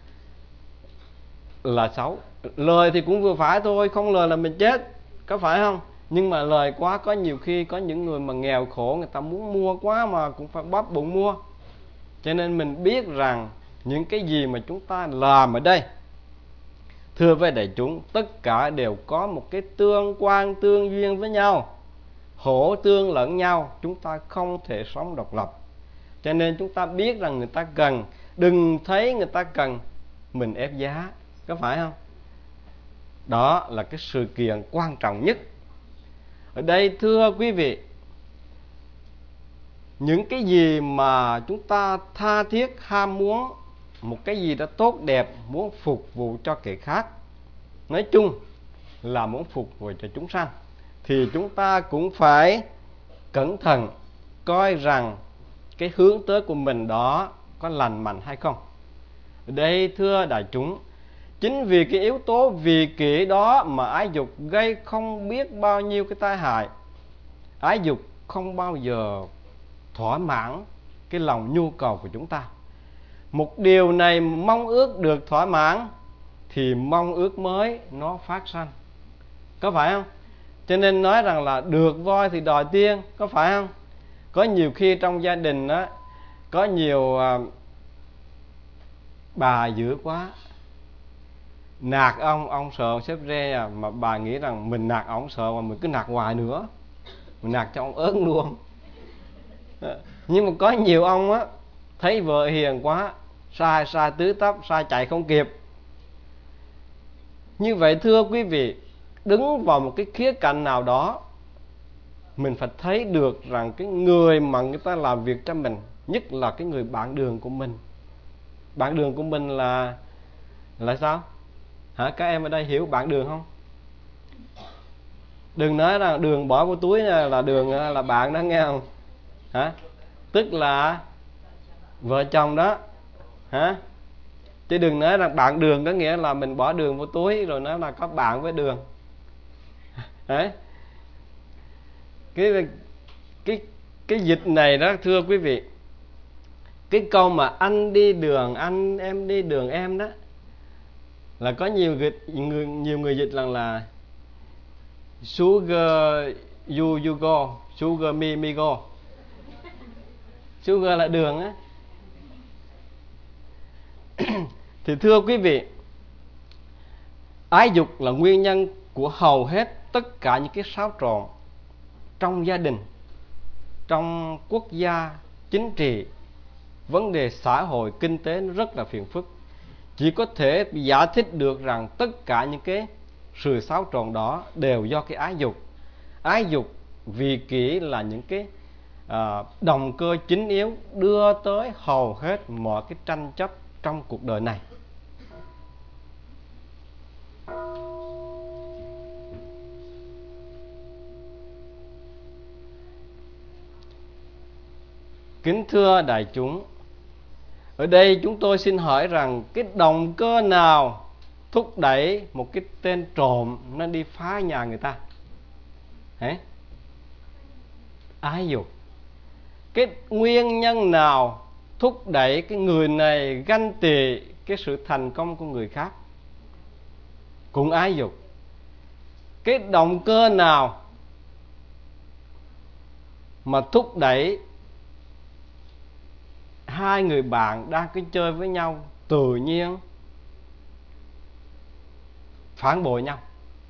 là xấu. Lời thì cũng vừa phải thôi, không lời là mình chết, có phải không? Nhưng mà lời quá, có nhiều khi có những người mà nghèo khổ, người ta muốn mua quá mà cũng phải bóp bụng mua. Cho nên mình biết rằng những cái gì mà chúng ta làm ở đây, thưa với đại chúng, tất cả đều có một cái tương quan tương duyên với nhau, hỗ tương lẫn nhau. Chúng ta không thể sống độc lập. Cho nên chúng ta biết rằng người ta cần, đừng thấy người ta cần mình ép giá, có phải không? Đó là cái sự kiện quan trọng nhất. Ở đây thưa quý vị, những cái gì mà chúng ta tha thiết ham muốn một cái gì đó tốt đẹp, muốn phục vụ cho kẻ khác, nói chung là muốn phục vụ cho chúng sanh, thì chúng ta cũng phải cẩn thận coi rằng cái hướng tới của mình đó có lành mạnh hay không. Ở đây thưa đại chúng, chính vì cái yếu tố vị kỷ đó mà ái dục gây không biết bao nhiêu cái tai hại. Ái dục không bao giờ thỏa mãn cái lòng nhu cầu của chúng ta. Một điều này mong ước được thỏa mãn thì mong ước mới nó phát sanh, có phải không? Cho nên nói rằng là được voi thì đòi tiên, có phải không? Có nhiều khi trong gia đình đó, có nhiều à, bà dữ quá, nạt ông, ông sợ ông xếp rê à, mà bà nghĩ rằng mình nạt ông sợ mà mình cứ nạt hoài nữa, mình nạt cho ông ớn luôn. Nhưng mà có nhiều ông á, thấy vợ hiền quá, sai sai tứ tắp, sai chạy không kịp. Như vậy thưa quý vị, đứng vào một cái khía cạnh nào đó, mình phải thấy được rằng cái người mà người ta làm việc cho mình, nhất là cái người bạn đường của mình. Bạn đường của mình là là sao? Hả? Các em ở đây hiểu bạn đường không? Đừng nói rằng đường bỏ vô túi là đường là bạn đó, nghe không? Hả? Tức là vợ chồng đó. Hả? Chứ đừng nói rằng bạn đường có nghĩa là mình bỏ đường vô túi rồi nói là có bạn với đường. Đấy. Cái cái cái dịch này đó thưa quý vị, cái câu mà anh đi đường anh, em đi đường em đó, là có nhiều người nhiều người dịch rằng là sugar you you go, sugar me me go. Sugar là đường á. Thì thưa quý vị, ái dục là nguyên nhân của hầu hết tất cả những cái xáo trộn trong gia đình, trong quốc gia, chính trị, vấn đề xã hội, kinh tế nó rất là phiền phức. Chỉ có thể giải thích được rằng tất cả những cái sự xáo trộn đó đều do cái ái dục. Ái dục, vị kỷ là những cái à, động cơ chính yếu đưa tới hầu hết mọi cái tranh chấp trong cuộc đời này. Kính thưa đại chúng, ở đây chúng tôi xin hỏi rằng cái động cơ nào thúc đẩy một cái tên trộm nó đi phá nhà người ta? Đấy. Ái dục. Cái nguyên nhân nào thúc đẩy cái người này ganh tị cái sự thành công của người khác? Cũng ái dục. Cái động cơ nào mà thúc đẩy hai người bạn đang cứ chơi với nhau tự nhiên phản bội nhau?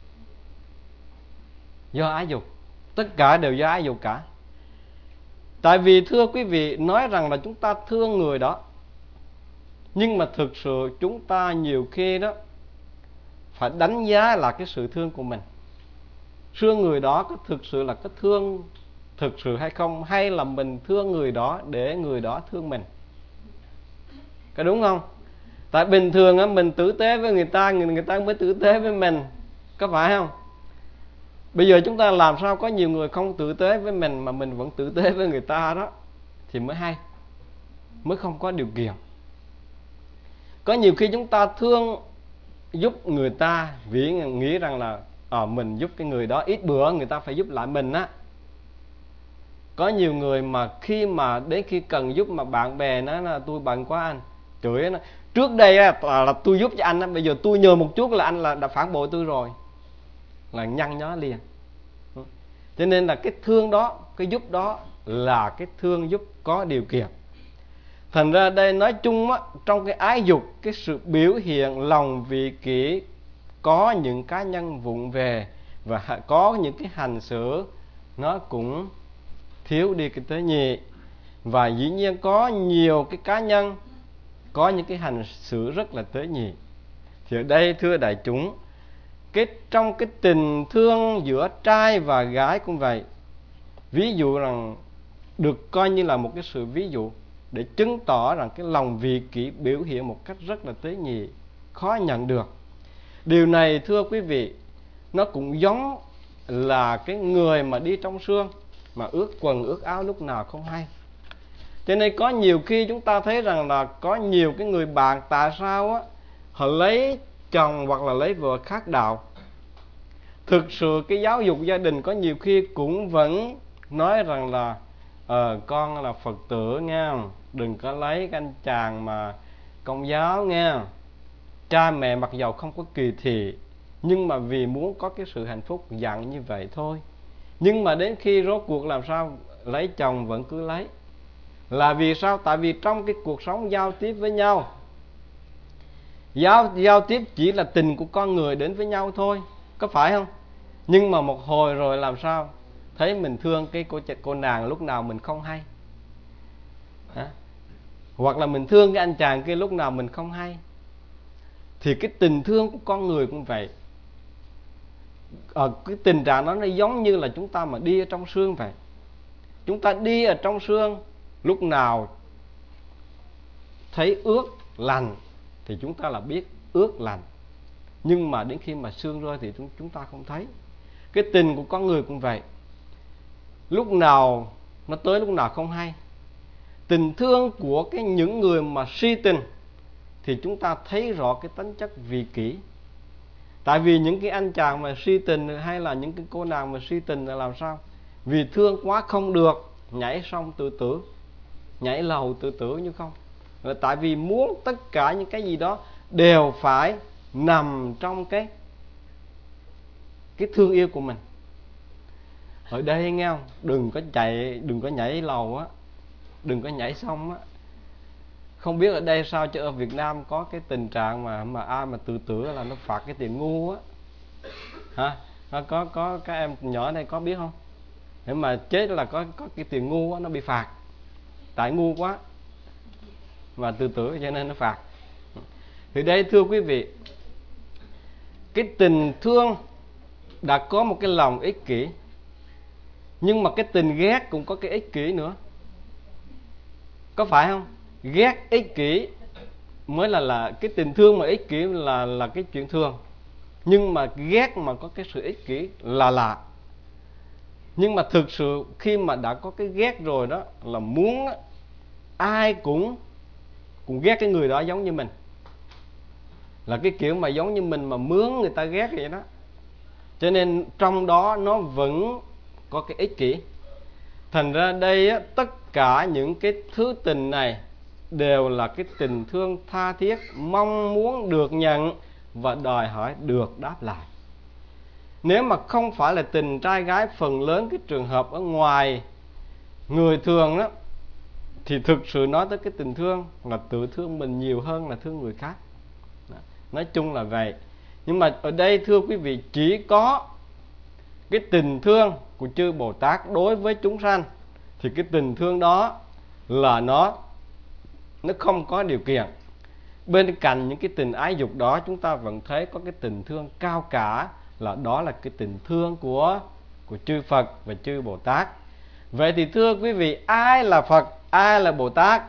Do ái dục. Tất cả đều do ái dục cả. Tại vì thưa quý vị, nói rằng là chúng ta thương người đó, nhưng mà thực sự chúng ta nhiều khi đó phải đánh giá là cái sự thương của mình. Thương người đó có thực sự là cái thương thực sự hay không, hay là mình thương người đó để người đó thương mình? Có đúng không? Tại bình thường á, mình tử tế với người ta, người, người ta mới tử tế với mình, có phải không? Bây giờ chúng ta làm sao có nhiều người không tử tế với mình mà mình vẫn tử tế với người ta đó thì mới hay, mới không có điều kiện. Có nhiều khi chúng ta thương giúp người ta vì nghĩ rằng là à, mình giúp cái người đó ít bữa người ta phải giúp lại mình á. Có nhiều người mà khi mà đến khi cần giúp mà bạn bè nói là tôi bận quá anh, chửi nó. Trước đây là, là, là tôi giúp cho anh á, bây giờ tôi nhờ một chút là anh là đã phản bội tôi rồi, là nhăn nhó liền. Cho nên là cái thương đó, cái giúp đó là cái thương giúp có điều kiện. Thành ra đây nói chung á, trong cái ái dục, cái sự biểu hiện lòng vị kỷ, có những cá nhân vụng về và có những cái hành xử nó cũng thiếu đi cái tế nhị. Và dĩ nhiên có nhiều cái cá nhân có những cái hành xử rất là tế nhị. Thì ở đây thưa đại chúng, cái trong cái tình thương giữa trai và gái cũng vậy. Ví dụ rằng được coi như là một cái sự ví dụ để chứng tỏ rằng cái lòng vị kỷ biểu hiện một cách rất là tế nhị, khó nhận được. Điều này thưa quý vị, nó cũng giống là cái người mà đi trong sương mà ướt quần ướt áo lúc nào không hay. Cho nên có nhiều khi chúng ta thấy rằng là có nhiều cái người bạn tại sao á, họ lấy chồng hoặc là lấy vợ khác đạo. Thực sự cái giáo dục gia đình có nhiều khi cũng vẫn nói rằng là ờ, con là Phật tử nha, đừng có lấy cái anh chàng mà Công giáo nha. Cha mẹ mặc dầu không có kỳ thị, nhưng mà vì muốn có cái sự hạnh phúc dặn như vậy thôi. Nhưng mà đến khi rốt cuộc làm sao lấy chồng vẫn cứ lấy. Là vì sao? Tại vì trong cái cuộc sống giao tiếp với nhau, Giao, giao tiếp chỉ là tình của con người đến với nhau thôi, có phải không? Nhưng mà một hồi rồi làm sao thấy mình thương cái cô, cô nàng lúc nào mình không hay, Hả? Hoặc là mình thương cái anh chàng kia lúc nào mình không hay. Thì cái tình thương của con người cũng vậy. Ở cái tình trạng đó nó giống như là chúng ta mà đi ở trong sương vậy. Chúng ta đi ở trong sương, lúc nào thấy ướt lành thì chúng ta là biết ướt lành. Nhưng mà đến khi mà sương rơi thì chúng, chúng ta không thấy. Cái tình của con người cũng vậy. Lúc nào nó tới lúc nào không hay. Tình thương của cái những người mà si tình thì chúng ta thấy rõ cái tính chất vị kỷ. Tại vì những cái anh chàng mà si tình hay là những cái cô nàng mà si tình là làm sao? Vì thương quá không được, nhảy sông tự tử, nhảy lầu tự tử như không. Là tại vì muốn tất cả những cái gì đó đều phải nằm trong cái cái thương yêu của mình. Ở đây nghe không? Đừng có chạy, đừng có nhảy lầu á, đừng có nhảy sông á. Không biết ở đây sao chứ ở Việt Nam có cái tình trạng mà mà ai mà tự tử là nó phạt cái tiền ngu á. Hả? Có có các em nhỏ ở đây có biết không? Nếu mà chết là có có cái tiền ngu á, nó bị phạt. Tại ngu quá và tự tử cho nên nó phạt. Thì đây thưa quý vị, cái tình thương đã có một cái lòng ích kỷ, nhưng mà cái tình ghét cũng có cái ích kỷ nữa. Có phải không? Ghét ích kỷ mới là là cái tình thương mà ích kỷ là là cái chuyện thường. Nhưng mà ghét mà có cái sự ích kỷ là lạ. Nhưng mà thực sự khi mà đã có cái ghét rồi đó, là muốn ai cũng cũng ghét cái người đó giống như mình. Là cái kiểu mà giống như mình mà mướn người ta ghét vậy đó. Cho nên trong đó nó vẫn có cái ích kỷ. Thành ra đây á, tất cả những cái thứ tình này đều là cái tình thương tha thiết, mong muốn được nhận và đòi hỏi được đáp lại. Nếu mà không phải là tình trai gái, phần lớn cái trường hợp ở ngoài người thường đó, thì thực sự nói tới cái tình thương là tự thương mình nhiều hơn là thương người khác. Nói chung là vậy. Nhưng mà ở đây thưa quý vị, chỉ có cái tình thương của chư Bồ Tát đối với chúng sanh, thì cái tình thương đó là nó nó không có điều kiện. Bên cạnh những cái tình ái dục đó, chúng ta vẫn thấy có cái tình thương cao cả, là đó là cái tình thương của của chư Phật và chư Bồ Tát. Vậy thì thưa quý vị, ai là Phật, ai là Bồ Tát?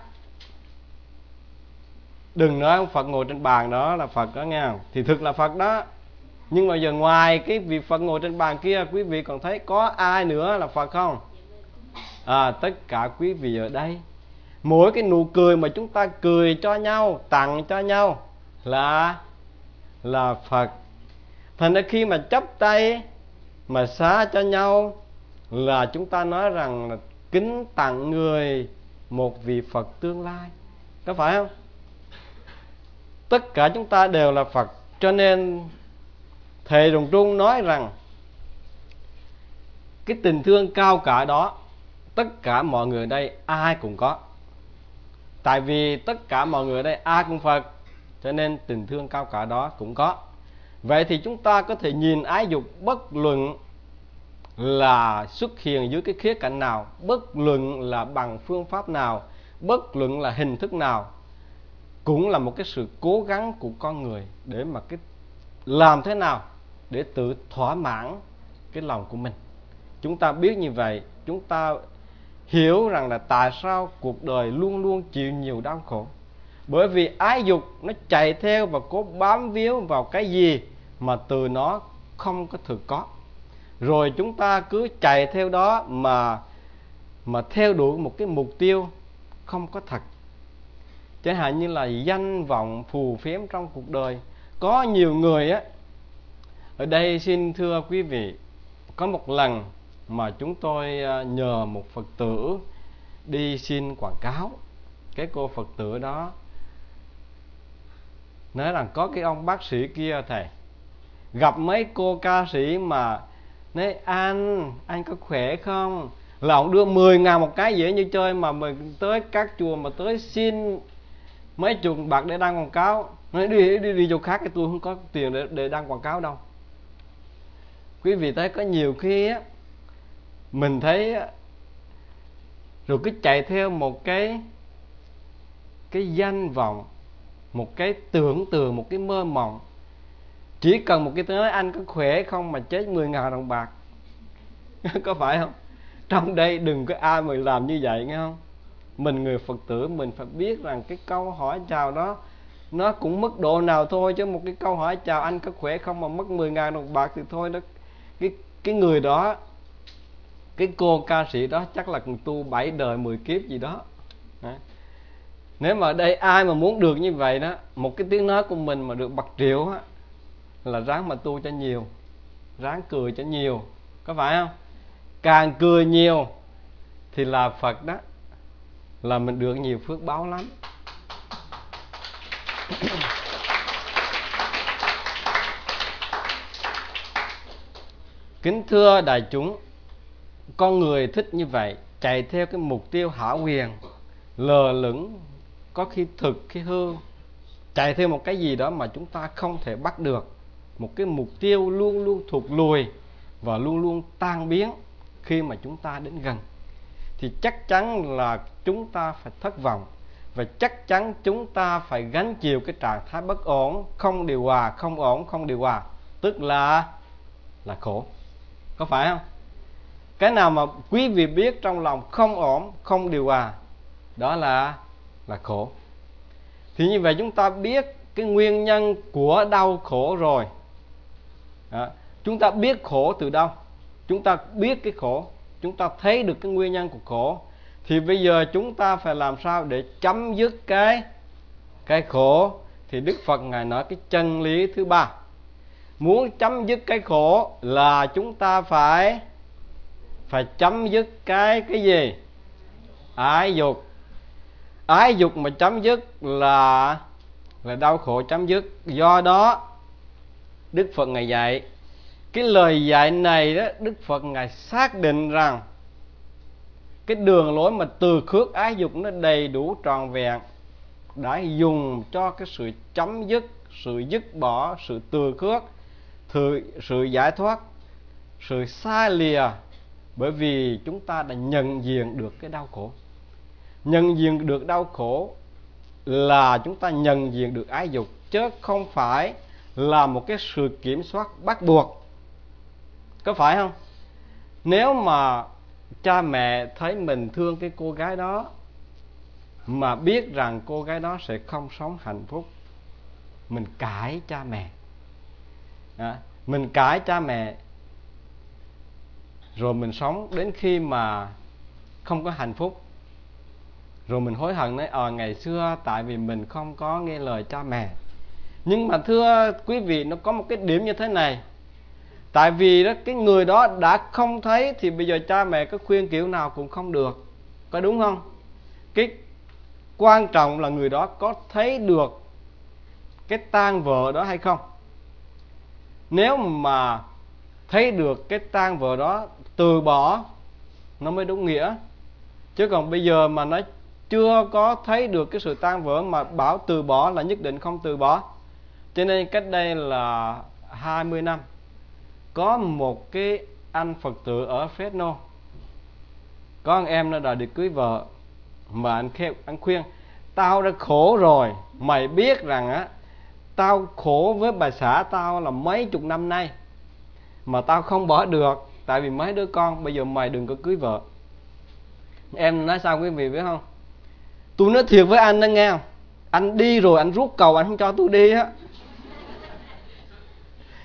Đừng nói ông Phật ngồi trên bàn đó là Phật đó nghe, thì thực là Phật đó. Nhưng mà giờ ngoài cái vị Phật ngồi trên bàn kia, quý vị còn thấy có ai nữa là Phật không? À, tất cả quý vị ở đây, mỗi cái nụ cười mà chúng ta cười cho nhau, tặng cho nhau là là Phật. Thành ra khi mà chắp tay mà xá cho nhau là chúng ta nói rằng là kính tặng người một vị Phật tương lai. Có phải không? Tất cả chúng ta đều là Phật. Cho nên Thầy Rồng Trung nói rằng cái tình thương cao cả đó, tất cả mọi người ở đây ai cũng có. Tại vì tất cả mọi người ở đây ai cũng Phật, cho nên tình thương cao cả đó cũng có. Vậy thì chúng ta có thể nhìn ái dục bất luận là xuất hiện dưới cái khía cạnh nào, bất luận là bằng phương pháp nào, bất luận là hình thức nào, cũng là một cái sự cố gắng của con người để mà cái làm thế nào để tự thỏa mãn cái lòng của mình. Chúng ta biết như vậy, chúng ta hiểu rằng là tại sao cuộc đời luôn luôn chịu nhiều đau khổ. Bởi vì ái dục nó chạy theo và cố bám víu vào cái gì mà từ nó không có thực có. Rồi chúng ta cứ chạy theo đó mà mà theo đuổi một cái mục tiêu không có thật. Chẳng hạn như là danh vọng phù phiếm trong cuộc đời. Có nhiều người á, ở đây xin thưa quý vị, có một lần mà chúng tôi nhờ một Phật tử đi xin quảng cáo. Cái cô Phật tử đó nói rằng có cái ông bác sĩ kia thầy, gặp mấy cô ca sĩ mà nói anh, anh có khỏe không? Là ông đưa mười ngàn một cái dễ như chơi, mà mình tới các chùa mà tới xin mấy chục bạc để đăng quảng cáo. Nói đi đi đi chỗ khác, cái tôi không có tiền để, để đăng quảng cáo đâu. Quý vị thấy có nhiều khi á, mình thấy á, rồi cứ chạy theo một cái cái danh vọng, một cái tưởng tượng, một cái mơ mộng. Chỉ cần một cái tiếng nói anh có khỏe không mà chết mười ngàn đồng bạc. Có phải không? Trong đây đừng có ai mà làm như vậy, nghe không? Mình người Phật tử mình phải biết rằng cái câu hỏi chào đó nó cũng mức độ nào thôi, chứ một cái câu hỏi chào anh có khỏe không mà mất mười ngàn đồng bạc thì thôi đó. Cái, cái người đó, cái cô ca sĩ đó chắc là tu bảy đời mười kiếp gì đó. Đấy. Nếu mà ở đây ai mà muốn được như vậy đó, một cái tiếng nói của mình mà được bạc triệu á, là ráng mà tu cho nhiều, ráng cười cho nhiều. Có phải không? Càng cười nhiều thì là Phật đó, là mình được nhiều phước báo lắm. Kính thưa đại chúng, con người thích như vậy, chạy theo cái mục tiêu hão huyền, lờ lững, có khi thực khi hư, chạy theo một cái gì đó mà chúng ta không thể bắt được. Một cái mục tiêu luôn luôn thụt lùi và luôn luôn tan biến khi mà chúng ta đến gần, thì chắc chắn là chúng ta phải thất vọng, và chắc chắn chúng ta phải gánh chịu cái trạng thái bất ổn, không điều hòa, không ổn, không điều hòa, tức là là khổ. Có phải không? Cái nào mà quý vị biết trong lòng không ổn, không điều hòa, đó là là khổ. Thì như vậy chúng ta biết cái nguyên nhân của đau khổ rồi. Đó. Chúng ta biết khổ từ đâu, chúng ta biết cái khổ, chúng ta thấy được cái nguyên nhân của khổ, thì bây giờ chúng ta phải làm sao để chấm dứt cái cái khổ. Thì Đức Phật Ngài nói cái chân lý thứ ba. Muốn chấm dứt cái khổ là chúng ta phải phải chấm dứt cái cái gì? Ái dục. Ái dục mà chấm dứt là là đau khổ chấm dứt. Do đó Đức Phật Ngài dạy, cái lời dạy này đó, Đức Phật Ngài xác định rằng cái đường lối mà từ khước ái dục nó đầy đủ tròn vẹn, đã dùng cho cái sự chấm dứt, sự dứt bỏ, sự từ khước, sự, sự giải thoát, sự xa lìa. Bởi vì chúng ta đã nhận diện được cái đau khổ. Nhận diện được đau khổ là chúng ta nhận diện được ái dục, chứ không phải là một cái sự kiểm soát bắt buộc. Có phải không? Nếu mà cha mẹ thấy mình thương cái cô gái đó, mà biết rằng cô gái đó sẽ không sống hạnh phúc, mình cãi cha mẹ, à, mình cãi cha mẹ, rồi mình sống đến khi mà không có hạnh phúc, rồi mình hối hận nói ờ ngày xưa tại vì mình không có nghe lời cha mẹ. Nhưng mà thưa quý vị, nó có một cái điểm như thế này. Tại vì đó, cái người đó đã không thấy thì bây giờ cha mẹ có khuyên kiểu nào cũng không được. Có đúng không? Cái quan trọng là người đó có thấy được cái tang vợ đó hay không. Nếu mà thấy được cái tang vợ đó, từ bỏ nó mới đúng nghĩa. Chứ còn bây giờ mà nó chưa có thấy được cái sự tang vợ mà bảo từ bỏ là nhất định không từ bỏ. Cho nên cách đây là hai mươi năm, có một cái anh Phật tử ở Fresno, có anh em nó đòi được cưới vợ, mà anh, kêu, anh khuyên tao đã khổ rồi, mày biết rằng á, tao khổ với bà xã tao là mấy chục năm nay mà tao không bỏ được, tại vì mấy đứa con, bây giờ mày đừng có cưới vợ. Em nói sao quý vị biết không? Tôi nói thiệt với anh đó nghe không? Anh đi rồi anh rút cầu, anh không cho tôi đi á.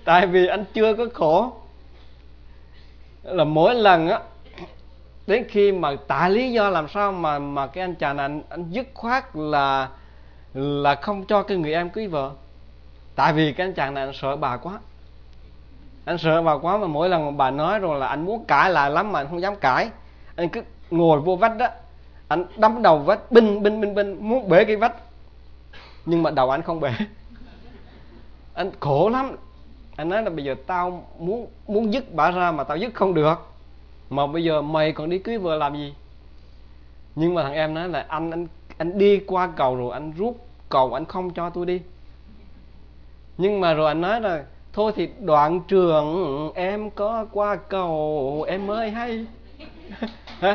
Tại vì anh chưa có khổ. Là mỗi lần á, đến khi mà tại lý do làm sao mà mà cái anh chàng này anh, anh dứt khoát là là không cho cái người em cưới vợ. Tại vì cái anh chàng này anh sợ bà quá. Anh sợ bà quá, mà mỗi lần mà bà nói rồi là anh muốn cãi lại lắm mà anh không dám cãi. Anh cứ ngồi vô vách đó, anh đấm đầu vách, binh binh binh binh muốn bể cái vách, nhưng mà đầu anh không bể. Anh khổ lắm. Anh nói là bây giờ tao muốn muốn dứt bà ra mà tao dứt không được, mà bây giờ mày còn đi cưới vợ làm gì? Nhưng mà thằng em nói là anh anh anh đi qua cầu rồi, anh rút cầu, anh không cho tôi đi. Nhưng mà rồi anh nói là thôi thì đoạn trường em có qua cầu em mới hay. Hả?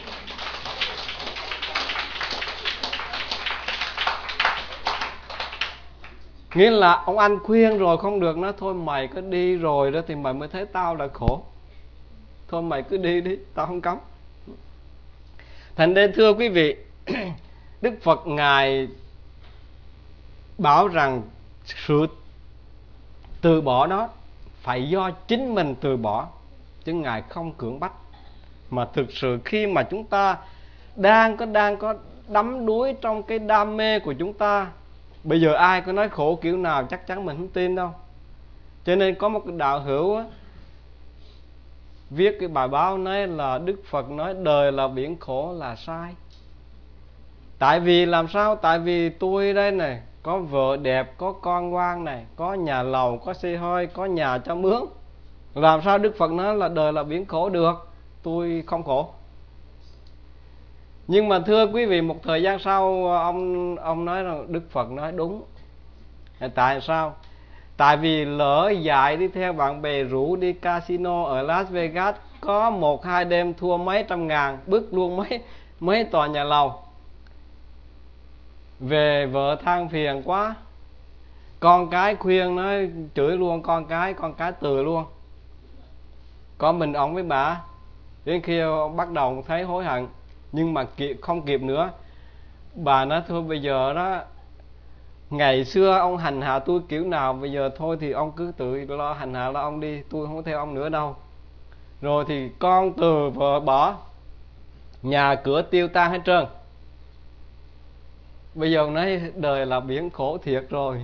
Nghĩa là ông anh khuyên rồi không được, nói thôi mày cứ đi rồi đó thì mày mới thấy tao là khổ. Thôi mày cứ đi đi, tao không cấm. Thành ra thưa quý vị, Đức Phật Ngài bảo rằng sự từ bỏ đó phải do chính mình từ bỏ, chứ Ngài không cưỡng bách. Mà thực sự khi mà chúng ta đang có đang có đắm đuối trong cái đam mê của chúng ta, bây giờ ai có nói khổ kiểu nào chắc chắn mình không tin đâu. Cho nên có một cái đạo hữu á, viết cái bài báo nói là Đức Phật nói đời là biển khổ là sai. Tại vì làm sao? Tại vì tôi đây này, có vợ đẹp, có con ngoan này, có nhà lầu, có xe hơi, có nhà cho mướn. Làm sao Đức Phật nói là đời là biển khổ được? Tôi không khổ. Nhưng mà thưa quý vị, một thời gian sau ông ông nói rằng Đức Phật nói đúng. Tại sao? Tại vì lỡ dại đi theo bạn bè rủ đi casino ở Las Vegas, có một hai đêm thua mấy trăm ngàn, bước luôn mấy mấy tòa nhà lầu. Về vợ than phiền quá, con cái khuyên nói chửi luôn con cái, con cái từ luôn. Có mình ông với bà, đến khi bắt đầu thấy hối hận, nhưng mà không kịp nữa. Bà nói thôi bây giờ đó, ngày xưa ông hành hạ tôi kiểu nào, bây giờ thôi thì ông cứ tự lo hành hạ lo ông đi, tôi không theo ông nữa đâu. Rồi thì con từ vợ bỏ, nhà cửa tiêu tan hết trơn. Bây giờ nói đời là biển khổ thiệt rồi.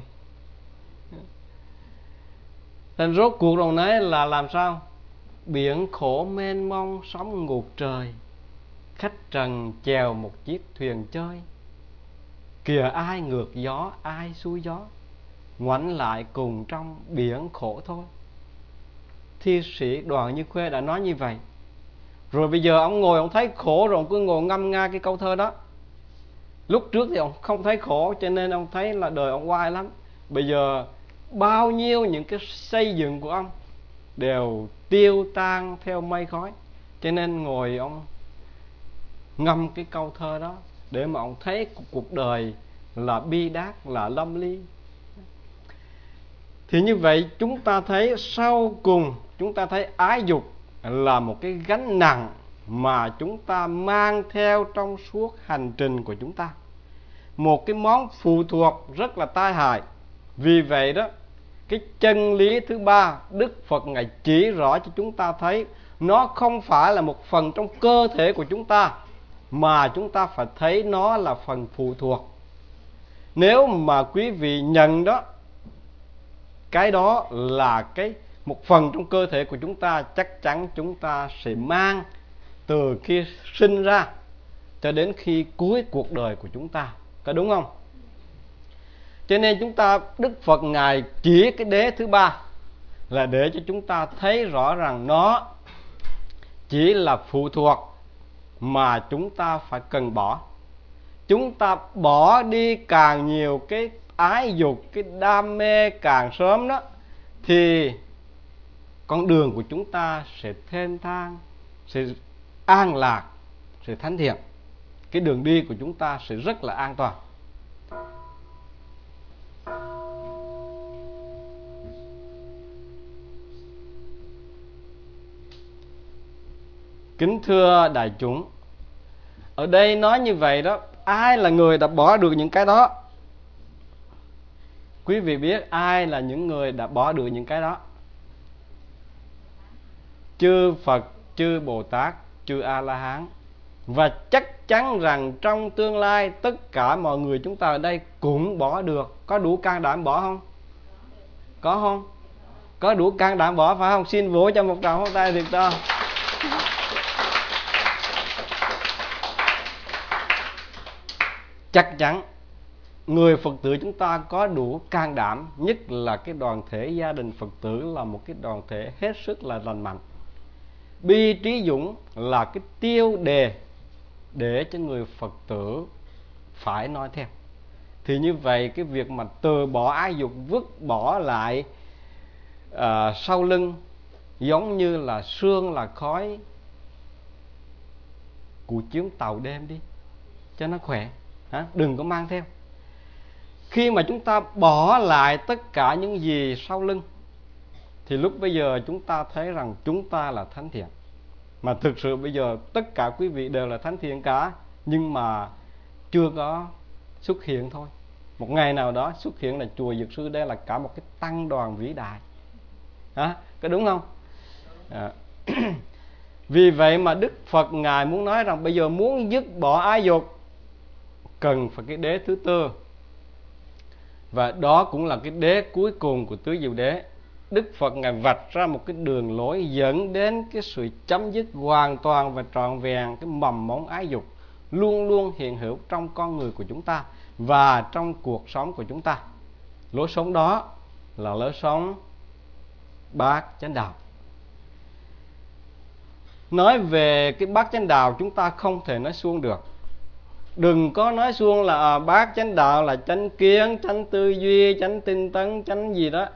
Thành rốt cuộc rồi nói là làm sao? Biển khổ mênh mông sóng ngút trời, khách trần chèo một chiếc thuyền chơi. Kìa ai ngược gió, ai xuôi gió, ngoảnh lại cùng trong biển khổ thôi. Thi sĩ Đoàn Như Khuê đã nói như vậy. Rồi bây giờ ông ngồi ông thấy khổ rồi ông cứ ngồi ngâm nga cái câu thơ đó. Lúc trước thì ông không thấy khổ, cho nên ông thấy là đời ông oai lắm. Bây giờ bao nhiêu những cái xây dựng của ông đều tiêu tan theo mây khói, cho nên ngồi ông ngâm cái câu thơ đó để mà ông thấy cuộc đời là bi đát, là lâm ly. Thì như vậy chúng ta thấy sau cùng, chúng ta thấy ái dục là một cái gánh nặng mà chúng ta mang theo trong suốt hành trình của chúng ta, một cái món phụ thuộc rất là tai hại. Vì vậy đó, cái chân lý thứ ba Đức Phật Ngài chỉ rõ cho chúng ta thấy nó không phải là một phần trong cơ thể của chúng ta, mà chúng ta phải thấy nó là phần phụ thuộc. Nếu mà quý vị nhận đó, cái đó là cái một phần trong cơ thể của chúng ta, chắc chắn chúng ta sẽ mang từ khi sinh ra cho đến khi cuối cuộc đời của chúng ta. Có đúng không? Cho nên chúng ta, Đức Phật Ngài chỉ cái đế thứ ba là để cho chúng ta thấy rõ rằng nó chỉ là phụ thuộc mà chúng ta phải cần bỏ. Chúng ta bỏ đi càng nhiều cái ái dục, cái đam mê càng sớm đó, thì con đường của chúng ta sẽ thênh thang, sẽ an lạc, sẽ thánh thiện. Cái đường đi của chúng ta sẽ rất là an toàn. Kính thưa đại chúng, ở đây nói như vậy đó, ai là người đã bỏ được những cái đó? Quý vị biết ai là những người đã bỏ được những cái đó? chư Phật, chư Bồ Tát, chư A-la-hán. Và chắc chắn rằng trong tương lai tất cả mọi người chúng ta ở đây cũng bỏ được. Có đủ can đảm bỏ không? Có không? Có đủ can đảm bỏ phải không? Xin vỗ cho một tràng pháo tay thiệt to. Chắc chắn người Phật tử chúng ta có đủ can đảm, nhất là cái đoàn thể gia đình Phật tử là một cái đoàn thể hết sức là lành mạnh. Bi trí dũng là cái tiêu đề để cho người Phật tử phải nói theo. Thì như vậy cái việc mà từ bỏ ái dục, vứt bỏ lại à, sau lưng giống như là sương là khói của chuyến tàu đêm đi cho nó khỏe. Hả? Đừng có mang theo. Khi mà chúng ta bỏ lại tất cả những gì sau lưng thì lúc bây giờ chúng ta thấy rằng chúng ta là thánh thiện. Mà thực sự bây giờ tất cả quý vị đều là thánh thiện cả, nhưng mà chưa có xuất hiện thôi. Một ngày nào đó xuất hiện là chùa Dược Sư đây là cả một cái tăng đoàn vĩ đại. Hả? Có đúng không? À. Vì vậy mà Đức Phật Ngài muốn nói rằng bây giờ muốn dứt bỏ ái dục cần phải cái đế thứ tư. Và đó cũng là cái đế cuối cùng của tứ diệu đế. Đức Phật Ngài vạch ra một cái đường lối dẫn đến cái sự chấm dứt hoàn toàn và trọn vẹn cái mầm mống ái dục luôn luôn hiện hữu trong con người của chúng ta và trong cuộc sống của chúng ta. Lối sống đó là lối sống bát chánh đạo. Nói về cái bát chánh đạo chúng ta không thể nói suông được. Đừng có nói suông là à, bát chánh đạo là chánh kiến, chánh tư duy, chánh tinh tấn, chánh gì đó.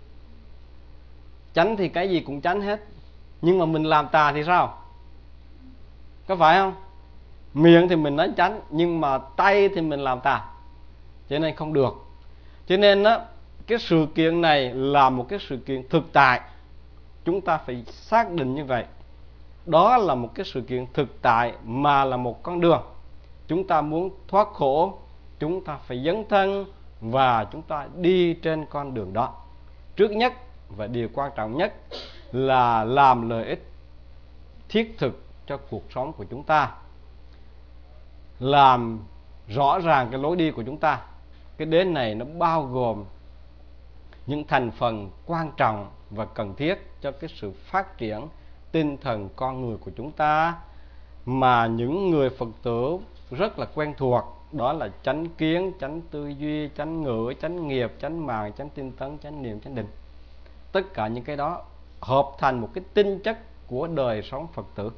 Chánh thì cái gì cũng chánh hết. Nhưng mà mình làm tà thì sao? Có phải không? Miệng thì mình nói chánh, nhưng mà tay thì mình làm tà. Cho nên không được. Cho nên đó, cái sự kiện này là một cái sự kiện thực tại. Chúng ta phải xác định như vậy. Đó là một cái sự kiện thực tại mà là một con đường. Chúng ta muốn thoát khổ, chúng ta phải dấn thân và chúng ta đi trên con đường đó. Trước nhất và điều quan trọng nhất là làm lợi ích thiết thực cho cuộc sống của chúng ta. Làm rõ ràng cái lối đi của chúng ta. Cái đế này nó bao gồm những thành phần quan trọng và cần thiết cho cái sự phát triển tinh thần con người của chúng ta, mà những người Phật tử rất là quen thuộc. Đó là chánh kiến, chánh tư duy, chánh ngữ, chánh nghiệp, chánh mạng, chánh tinh tấn, chánh niệm, chánh định. Tất cả những cái đó hợp thành một cái tinh chất của đời sống Phật tử.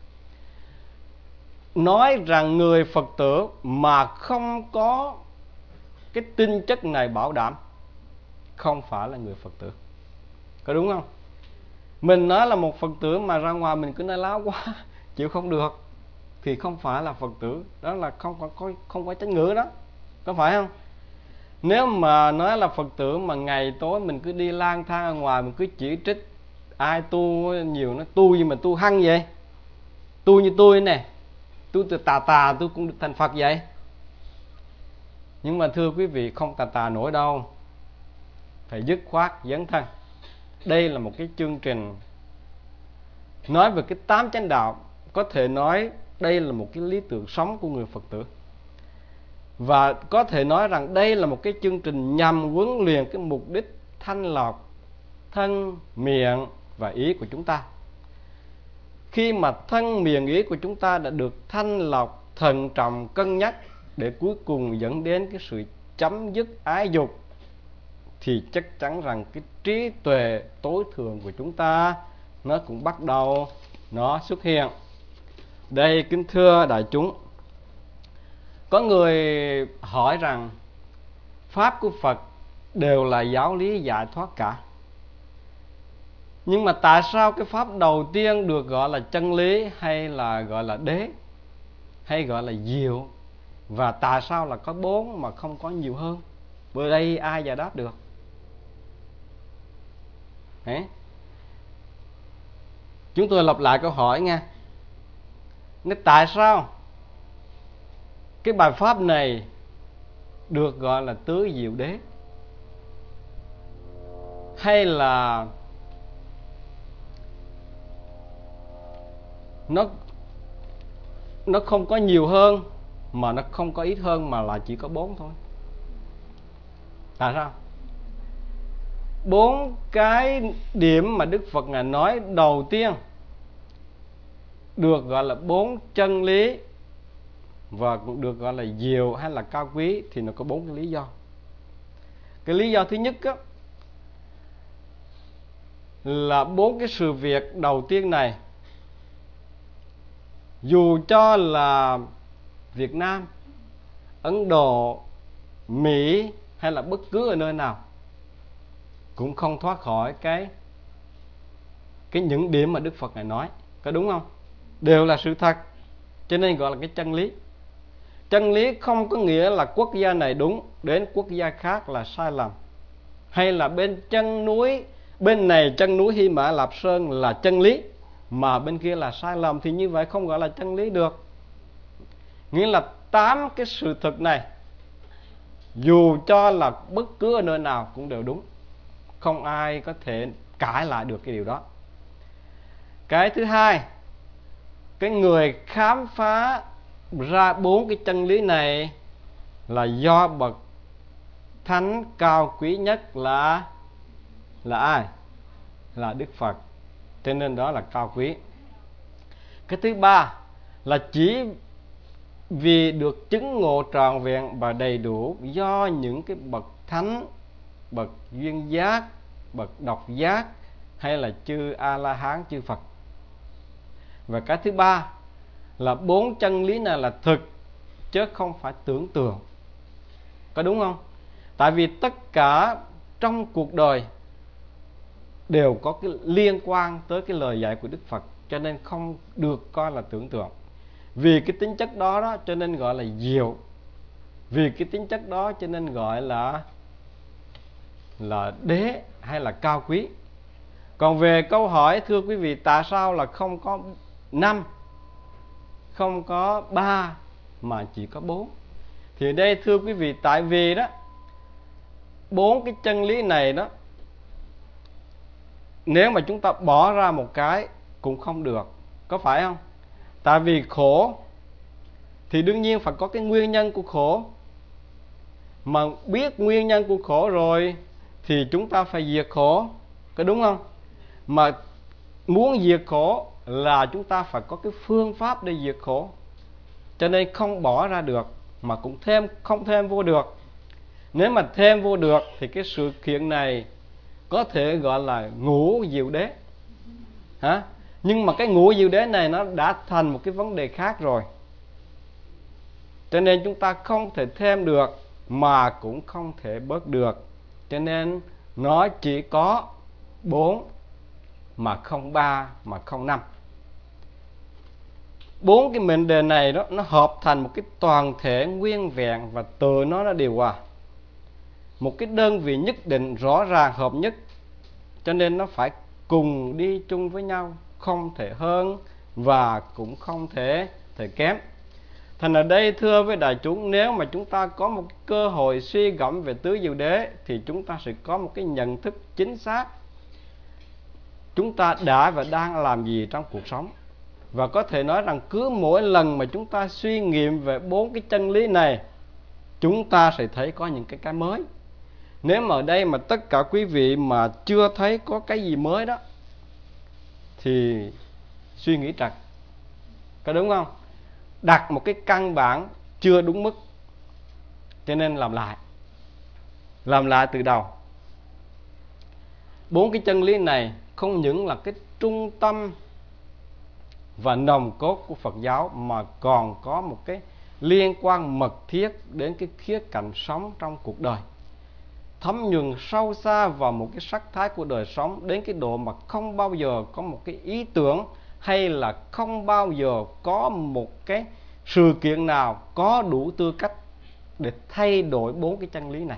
Nói rằng người Phật tử mà không có cái tinh chất này bảo đảm không phải là người Phật tử. Có đúng không? Mình nói là một Phật tử mà ra ngoài mình cứ nói láo quá, chịu không được, thì không phải là Phật tử. Đó là không có, không, không có chánh ngữ đó. Có phải không? Nếu mà nói là Phật tử mà ngày tối mình cứ đi lang thang ở ngoài, mình cứ chỉ trích ai tu nhiều, nó tu gì mà tu hăng vậy, tu như tôi nè, tu từ tà tà tôi cũng được thành Phật vậy. Nhưng mà thưa quý vị, không tà tà nổi đâu. Phải dứt khoát dấn thân. Đây là một cái chương trình nói về cái tám chánh đạo. Có thể nói đây là một cái lý tưởng sống của người Phật tử. Và có thể nói rằng đây là một cái chương trình nhằm huấn luyện cái mục đích thanh lọc thân, miệng và ý của chúng ta. Khi mà thân, miệng, ý của chúng ta đã được thanh lọc, thận trọng, cân nhắc để cuối cùng dẫn đến cái sự chấm dứt ái dục, thì chắc chắn rằng cái trí tuệ tối thượng của chúng ta nó cũng bắt đầu nó xuất hiện. Đây, kính thưa đại chúng, có người hỏi rằng pháp của Phật đều là giáo lý giải thoát cả. Nhưng mà tại sao cái pháp đầu tiên được gọi là chân lý, hay là gọi là đế, hay gọi là diệu, và tại sao là có bốn mà không có nhiều hơn? Bữa đây ai giải đáp được? Đấy. Chúng tôi lặp lại câu hỏi nha. Nên tại sao cái bài pháp này được gọi là tứ diệu đế, hay là nó nó không có nhiều hơn, mà nó không có ít hơn, mà là chỉ có bốn thôi. Tại sao? Bốn cái điểm mà Đức Phật Ngài nói đầu tiên được gọi là bốn chân lý, và cũng được gọi là diệu hay là cao quý, thì nó có bốn cái lý do. Cái lý do thứ nhất á, là bốn cái sự việc đầu tiên này, dù cho là Việt Nam, Ấn Độ, Mỹ hay là bất cứ ở nơi nào, cũng không thoát khỏi cái cái những điểm mà Đức Phật Ngài nói. Có đúng không? Đều là sự thật, cho nên gọi là cái chân lý. Chân lý không có nghĩa là quốc gia này đúng, đến quốc gia khác là sai lầm, hay là bên chân núi, bên này chân núi Hy Mã Lạp Sơn là chân lý, mà bên kia là sai lầm, thì như vậy không gọi là chân lý được. Nghĩa là tám cái sự thực này, dù cho là bất cứ ở nơi nào cũng đều đúng, không ai có thể cãi lại được cái điều đó. Cái thứ hai, cái người khám phá ra bốn cái chân lý này là do bậc thánh cao quý nhất là là ai? Là Đức Phật. Cho nên đó là cao quý. Cái thứ ba là chỉ vì được chứng ngộ trọn vẹn và đầy đủ do những cái bậc thánh, bậc duyên giác, bậc độc giác, hay là chư A-la-hán, chư Phật. Và cái thứ ba là bốn chân lý này là thực, chứ không phải tưởng tượng. Có đúng không? Tại vì tất cả trong cuộc đời đều có cái liên quan tới cái lời dạy của Đức Phật, cho nên không được coi là tưởng tượng. Vì cái tính chất đó đó cho nên gọi là diệu. Vì cái tính chất đó cho nên gọi là là đế hay là cao quý. Còn về câu hỏi, thưa quý vị, tại sao là không có năm, không có ba, mà chỉ có bốn? Thì đây, thưa quý vị, tại vì đó, bốn cái chân lý này đó, nếu mà chúng ta bỏ ra một cái cũng không được, có phải không? Tại vì khổ thì đương nhiên phải có cái nguyên nhân của khổ. Mà biết nguyên nhân của khổ rồi thì chúng ta phải diệt khổ, có đúng không? Mà muốn diệt khổ là chúng ta phải có cái phương pháp để diệt khổ. Cho nên không bỏ ra được, mà cũng thêm không thêm vô được. Nếu mà thêm vô được thì cái sự kiện này có thể gọi là ngũ diệu đế. Hả? Nhưng mà cái ngũ diệu đế này nó đã thành một cái vấn đề khác rồi. Cho nên chúng ta không thể thêm được, mà cũng không thể bớt được. Cho nên nó chỉ có bốn, mà không ba, mà không năm. Bốn cái mệnh đề này đó, nó hợp thành một cái toàn thể nguyên vẹn, và từ nó nó điều hòa một cái đơn vị nhất định, rõ ràng, hợp nhất. Cho nên nó phải cùng đi chung với nhau, không thể hơn và cũng không thể thể kém. Thành ở đây, thưa với đại chúng, nếu mà chúng ta có một cơ hội suy gẫm về tứ diệu đế thì chúng ta sẽ có một cái nhận thức chính xác chúng ta đã và đang làm gì trong cuộc sống. Và có thể nói rằng cứ mỗi lần mà chúng ta suy nghiệm về bốn cái chân lý này, chúng ta sẽ thấy có những cái cái mới. Nếu mà ở đây mà tất cả quý vị mà chưa thấy có cái gì mới đó thì suy nghĩ trật, có đúng không? Đặt một cái căn bản chưa đúng mức, cho nên làm lại Làm lại từ đầu. Bốn cái chân lý này không những là cái trung tâm và nòng cốt của Phật giáo, mà còn có một cái liên quan mật thiết đến cái khía cạnh sống trong cuộc đời, thấm nhuần sâu xa vào một cái sắc thái của đời sống, đến cái độ mà không bao giờ có một cái ý tưởng, hay là không bao giờ có một cái sự kiện nào có đủ tư cách để thay đổi bốn cái chân lý này.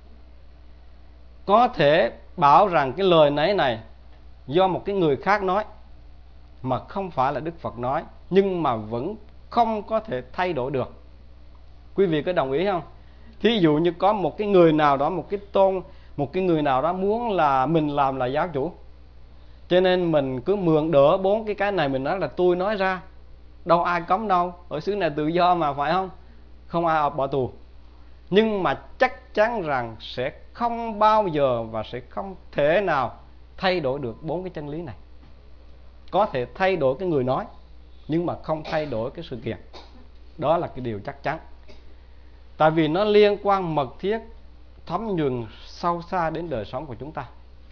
Có thể bảo rằng cái lời nãy này do một cái người khác nói, mà không phải là Đức Phật nói, nhưng mà vẫn không có thể thay đổi được. Quý vị có đồng ý không? Thí dụ như có một cái người nào đó, một cái tôn, một cái người nào đó muốn là mình làm là giáo chủ, Cho nên mình cứ mượn đỡ bốn cái cái này, mình nói là tôi nói ra, đâu ai cấm đâu, ở xứ này tự do mà, phải không? Không ai bỏ tù. Nhưng mà chắc chắn rằng sẽ không bao giờ và sẽ không thể nào thay đổi được bốn cái chân lý này. Có thể thay đổi cái người nói, nhưng mà không thay đổi cái sự kiện. Đó là cái điều chắc chắn. Tại vì nó liên quan mật thiết, thấm nhuần sâu xa đến đời sống của chúng ta.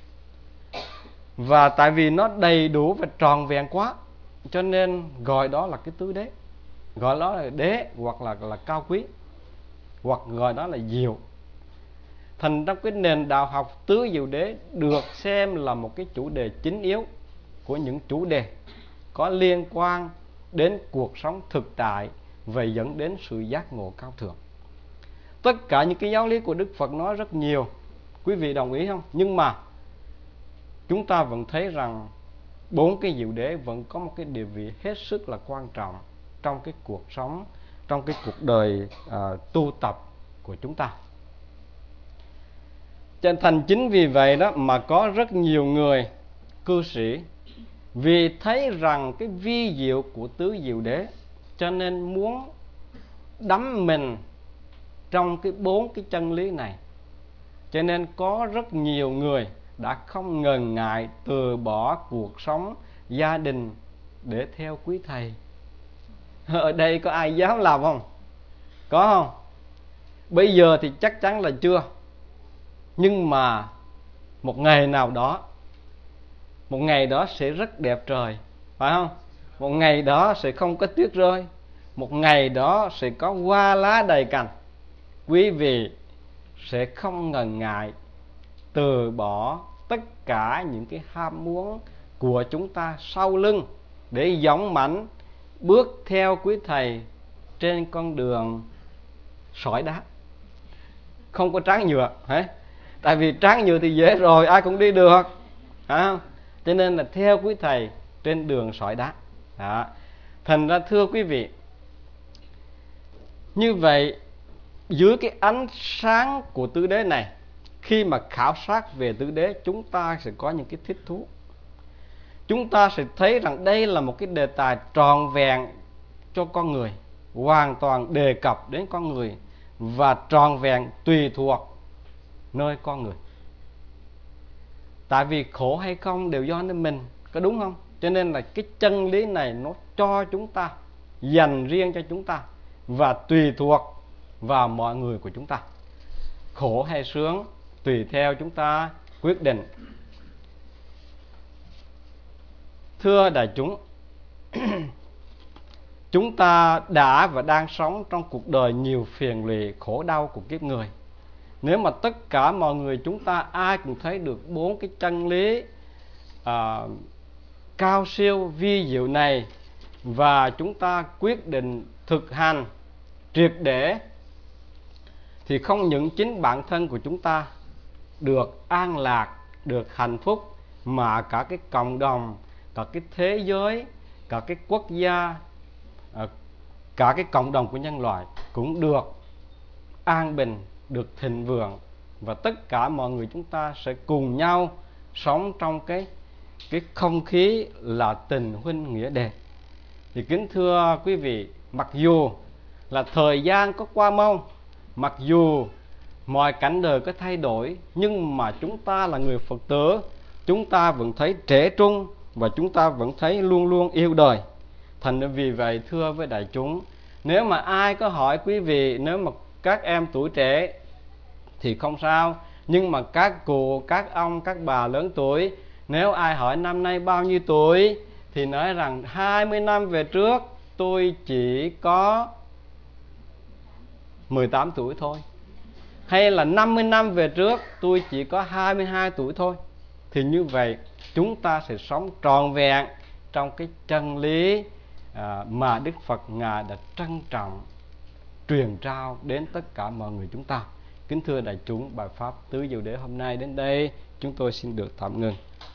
Và tại vì nó đầy đủ và tròn vẹn quá, cho nên gọi đó là cái tứ đế. Gọi đó là đế, hoặc là, là cao quý, hoặc gọi đó là diệu. Thành trong cái nền đạo học, tứ diệu đế được xem là một cái chủ đề chính yếu của những chủ đề có liên quan đến cuộc sống thực tại và dẫn đến sự giác ngộ cao thượng. Tất cả những cái giáo lý của Đức Phật nói rất nhiều, quý vị đồng ý không? Nhưng mà chúng ta vẫn thấy rằng bốn cái diệu đế vẫn có một cái địa vị hết sức là quan trọng trong cái cuộc sống, trong cái cuộc đời uh, tu tập của chúng ta. Cho thành chính vì vậy đó mà có rất nhiều người cư sĩ vì thấy rằng cái vi diệu của tứ diệu đế, cho nên muốn đắm mình trong cái bốn cái chân lý này. Cho nên có rất nhiều người đã không ngần ngại từ bỏ cuộc sống gia đình để theo quý thầy. Ở đây có ai dám làm không? Có không? Bây giờ thì chắc chắn là chưa. Nhưng mà một ngày nào đó, một ngày đó sẽ rất đẹp trời, phải không? Một ngày đó sẽ không có tuyết rơi, một ngày đó sẽ có hoa lá đầy cành. Quý vị sẽ không ngần ngại từ bỏ tất cả những cái ham muốn của chúng ta sau lưng để dũng mãnh bước theo quý thầy trên con đường sỏi đá, không có tráng nhựa, hả? Tại vì tráng nhựa thì dễ rồi, ai cũng đi được, phải không? Cho nên là theo quý thầy trên đường sỏi đá. Đó. Thành ra thưa quý vị, như vậy dưới cái ánh sáng của tứ đế này, khi mà khảo sát về tứ đế, chúng ta sẽ có những cái thích thú. Chúng ta sẽ thấy rằng đây là một cái đề tài tròn vẹn cho con người, hoàn toàn đề cập đến con người và tròn vẹn tùy thuộc nơi con người. Tại vì khổ hay không đều do nơi mình, có đúng không? Cho nên là cái chân lý này nó cho chúng ta, dành riêng cho chúng ta và tùy thuộc vào mọi người của chúng ta. Khổ hay sướng tùy theo chúng ta quyết định. Thưa đại chúng, chúng ta đã và đang sống trong cuộc đời nhiều phiền lụy khổ đau của kiếp người. Nếu mà tất cả mọi người chúng ta ai cũng thấy được bốn cái chân lý à, cao siêu vi diệu này, và chúng ta quyết định thực hành triệt để, thì không những chính bản thân của chúng ta được an lạc, được hạnh phúc, mà cả cái cộng đồng, cả cái thế giới, cả cái quốc gia, cả cái cộng đồng của nhân loại cũng được an bình, được thịnh vượng, và tất cả mọi người chúng ta sẽ cùng nhau sống trong cái cái không khí là tình huynh nghĩa đệ. Thì kính thưa quý vị, mặc dù là thời gian có qua mau, mặc dù mọi cảnh đời có thay đổi, nhưng mà chúng ta là người Phật tử, chúng ta vẫn thấy trẻ trung và chúng ta vẫn thấy luôn luôn yêu đời. Thành vì vậy thưa với đại chúng, nếu mà ai có hỏi quý vị, nếu mà các em tuổi trẻ thì không sao, nhưng mà các cụ, các ông, các bà lớn tuổi, nếu ai hỏi năm nay bao nhiêu tuổi thì nói rằng hai mươi năm về trước tôi chỉ có mười tám tuổi thôi, hay là năm mươi năm về trước tôi chỉ có hai mươi hai tuổi thôi. Thì như vậy chúng ta sẽ sống trọn vẹn trong cái chân lý à, mà Đức Phật Ngài đã trân trọng truyền trao đến tất cả mọi người chúng ta. Kính thưa đại chúng, bài pháp tứ diệu đế hôm nay đến đây chúng tôi xin được tạm ngừng.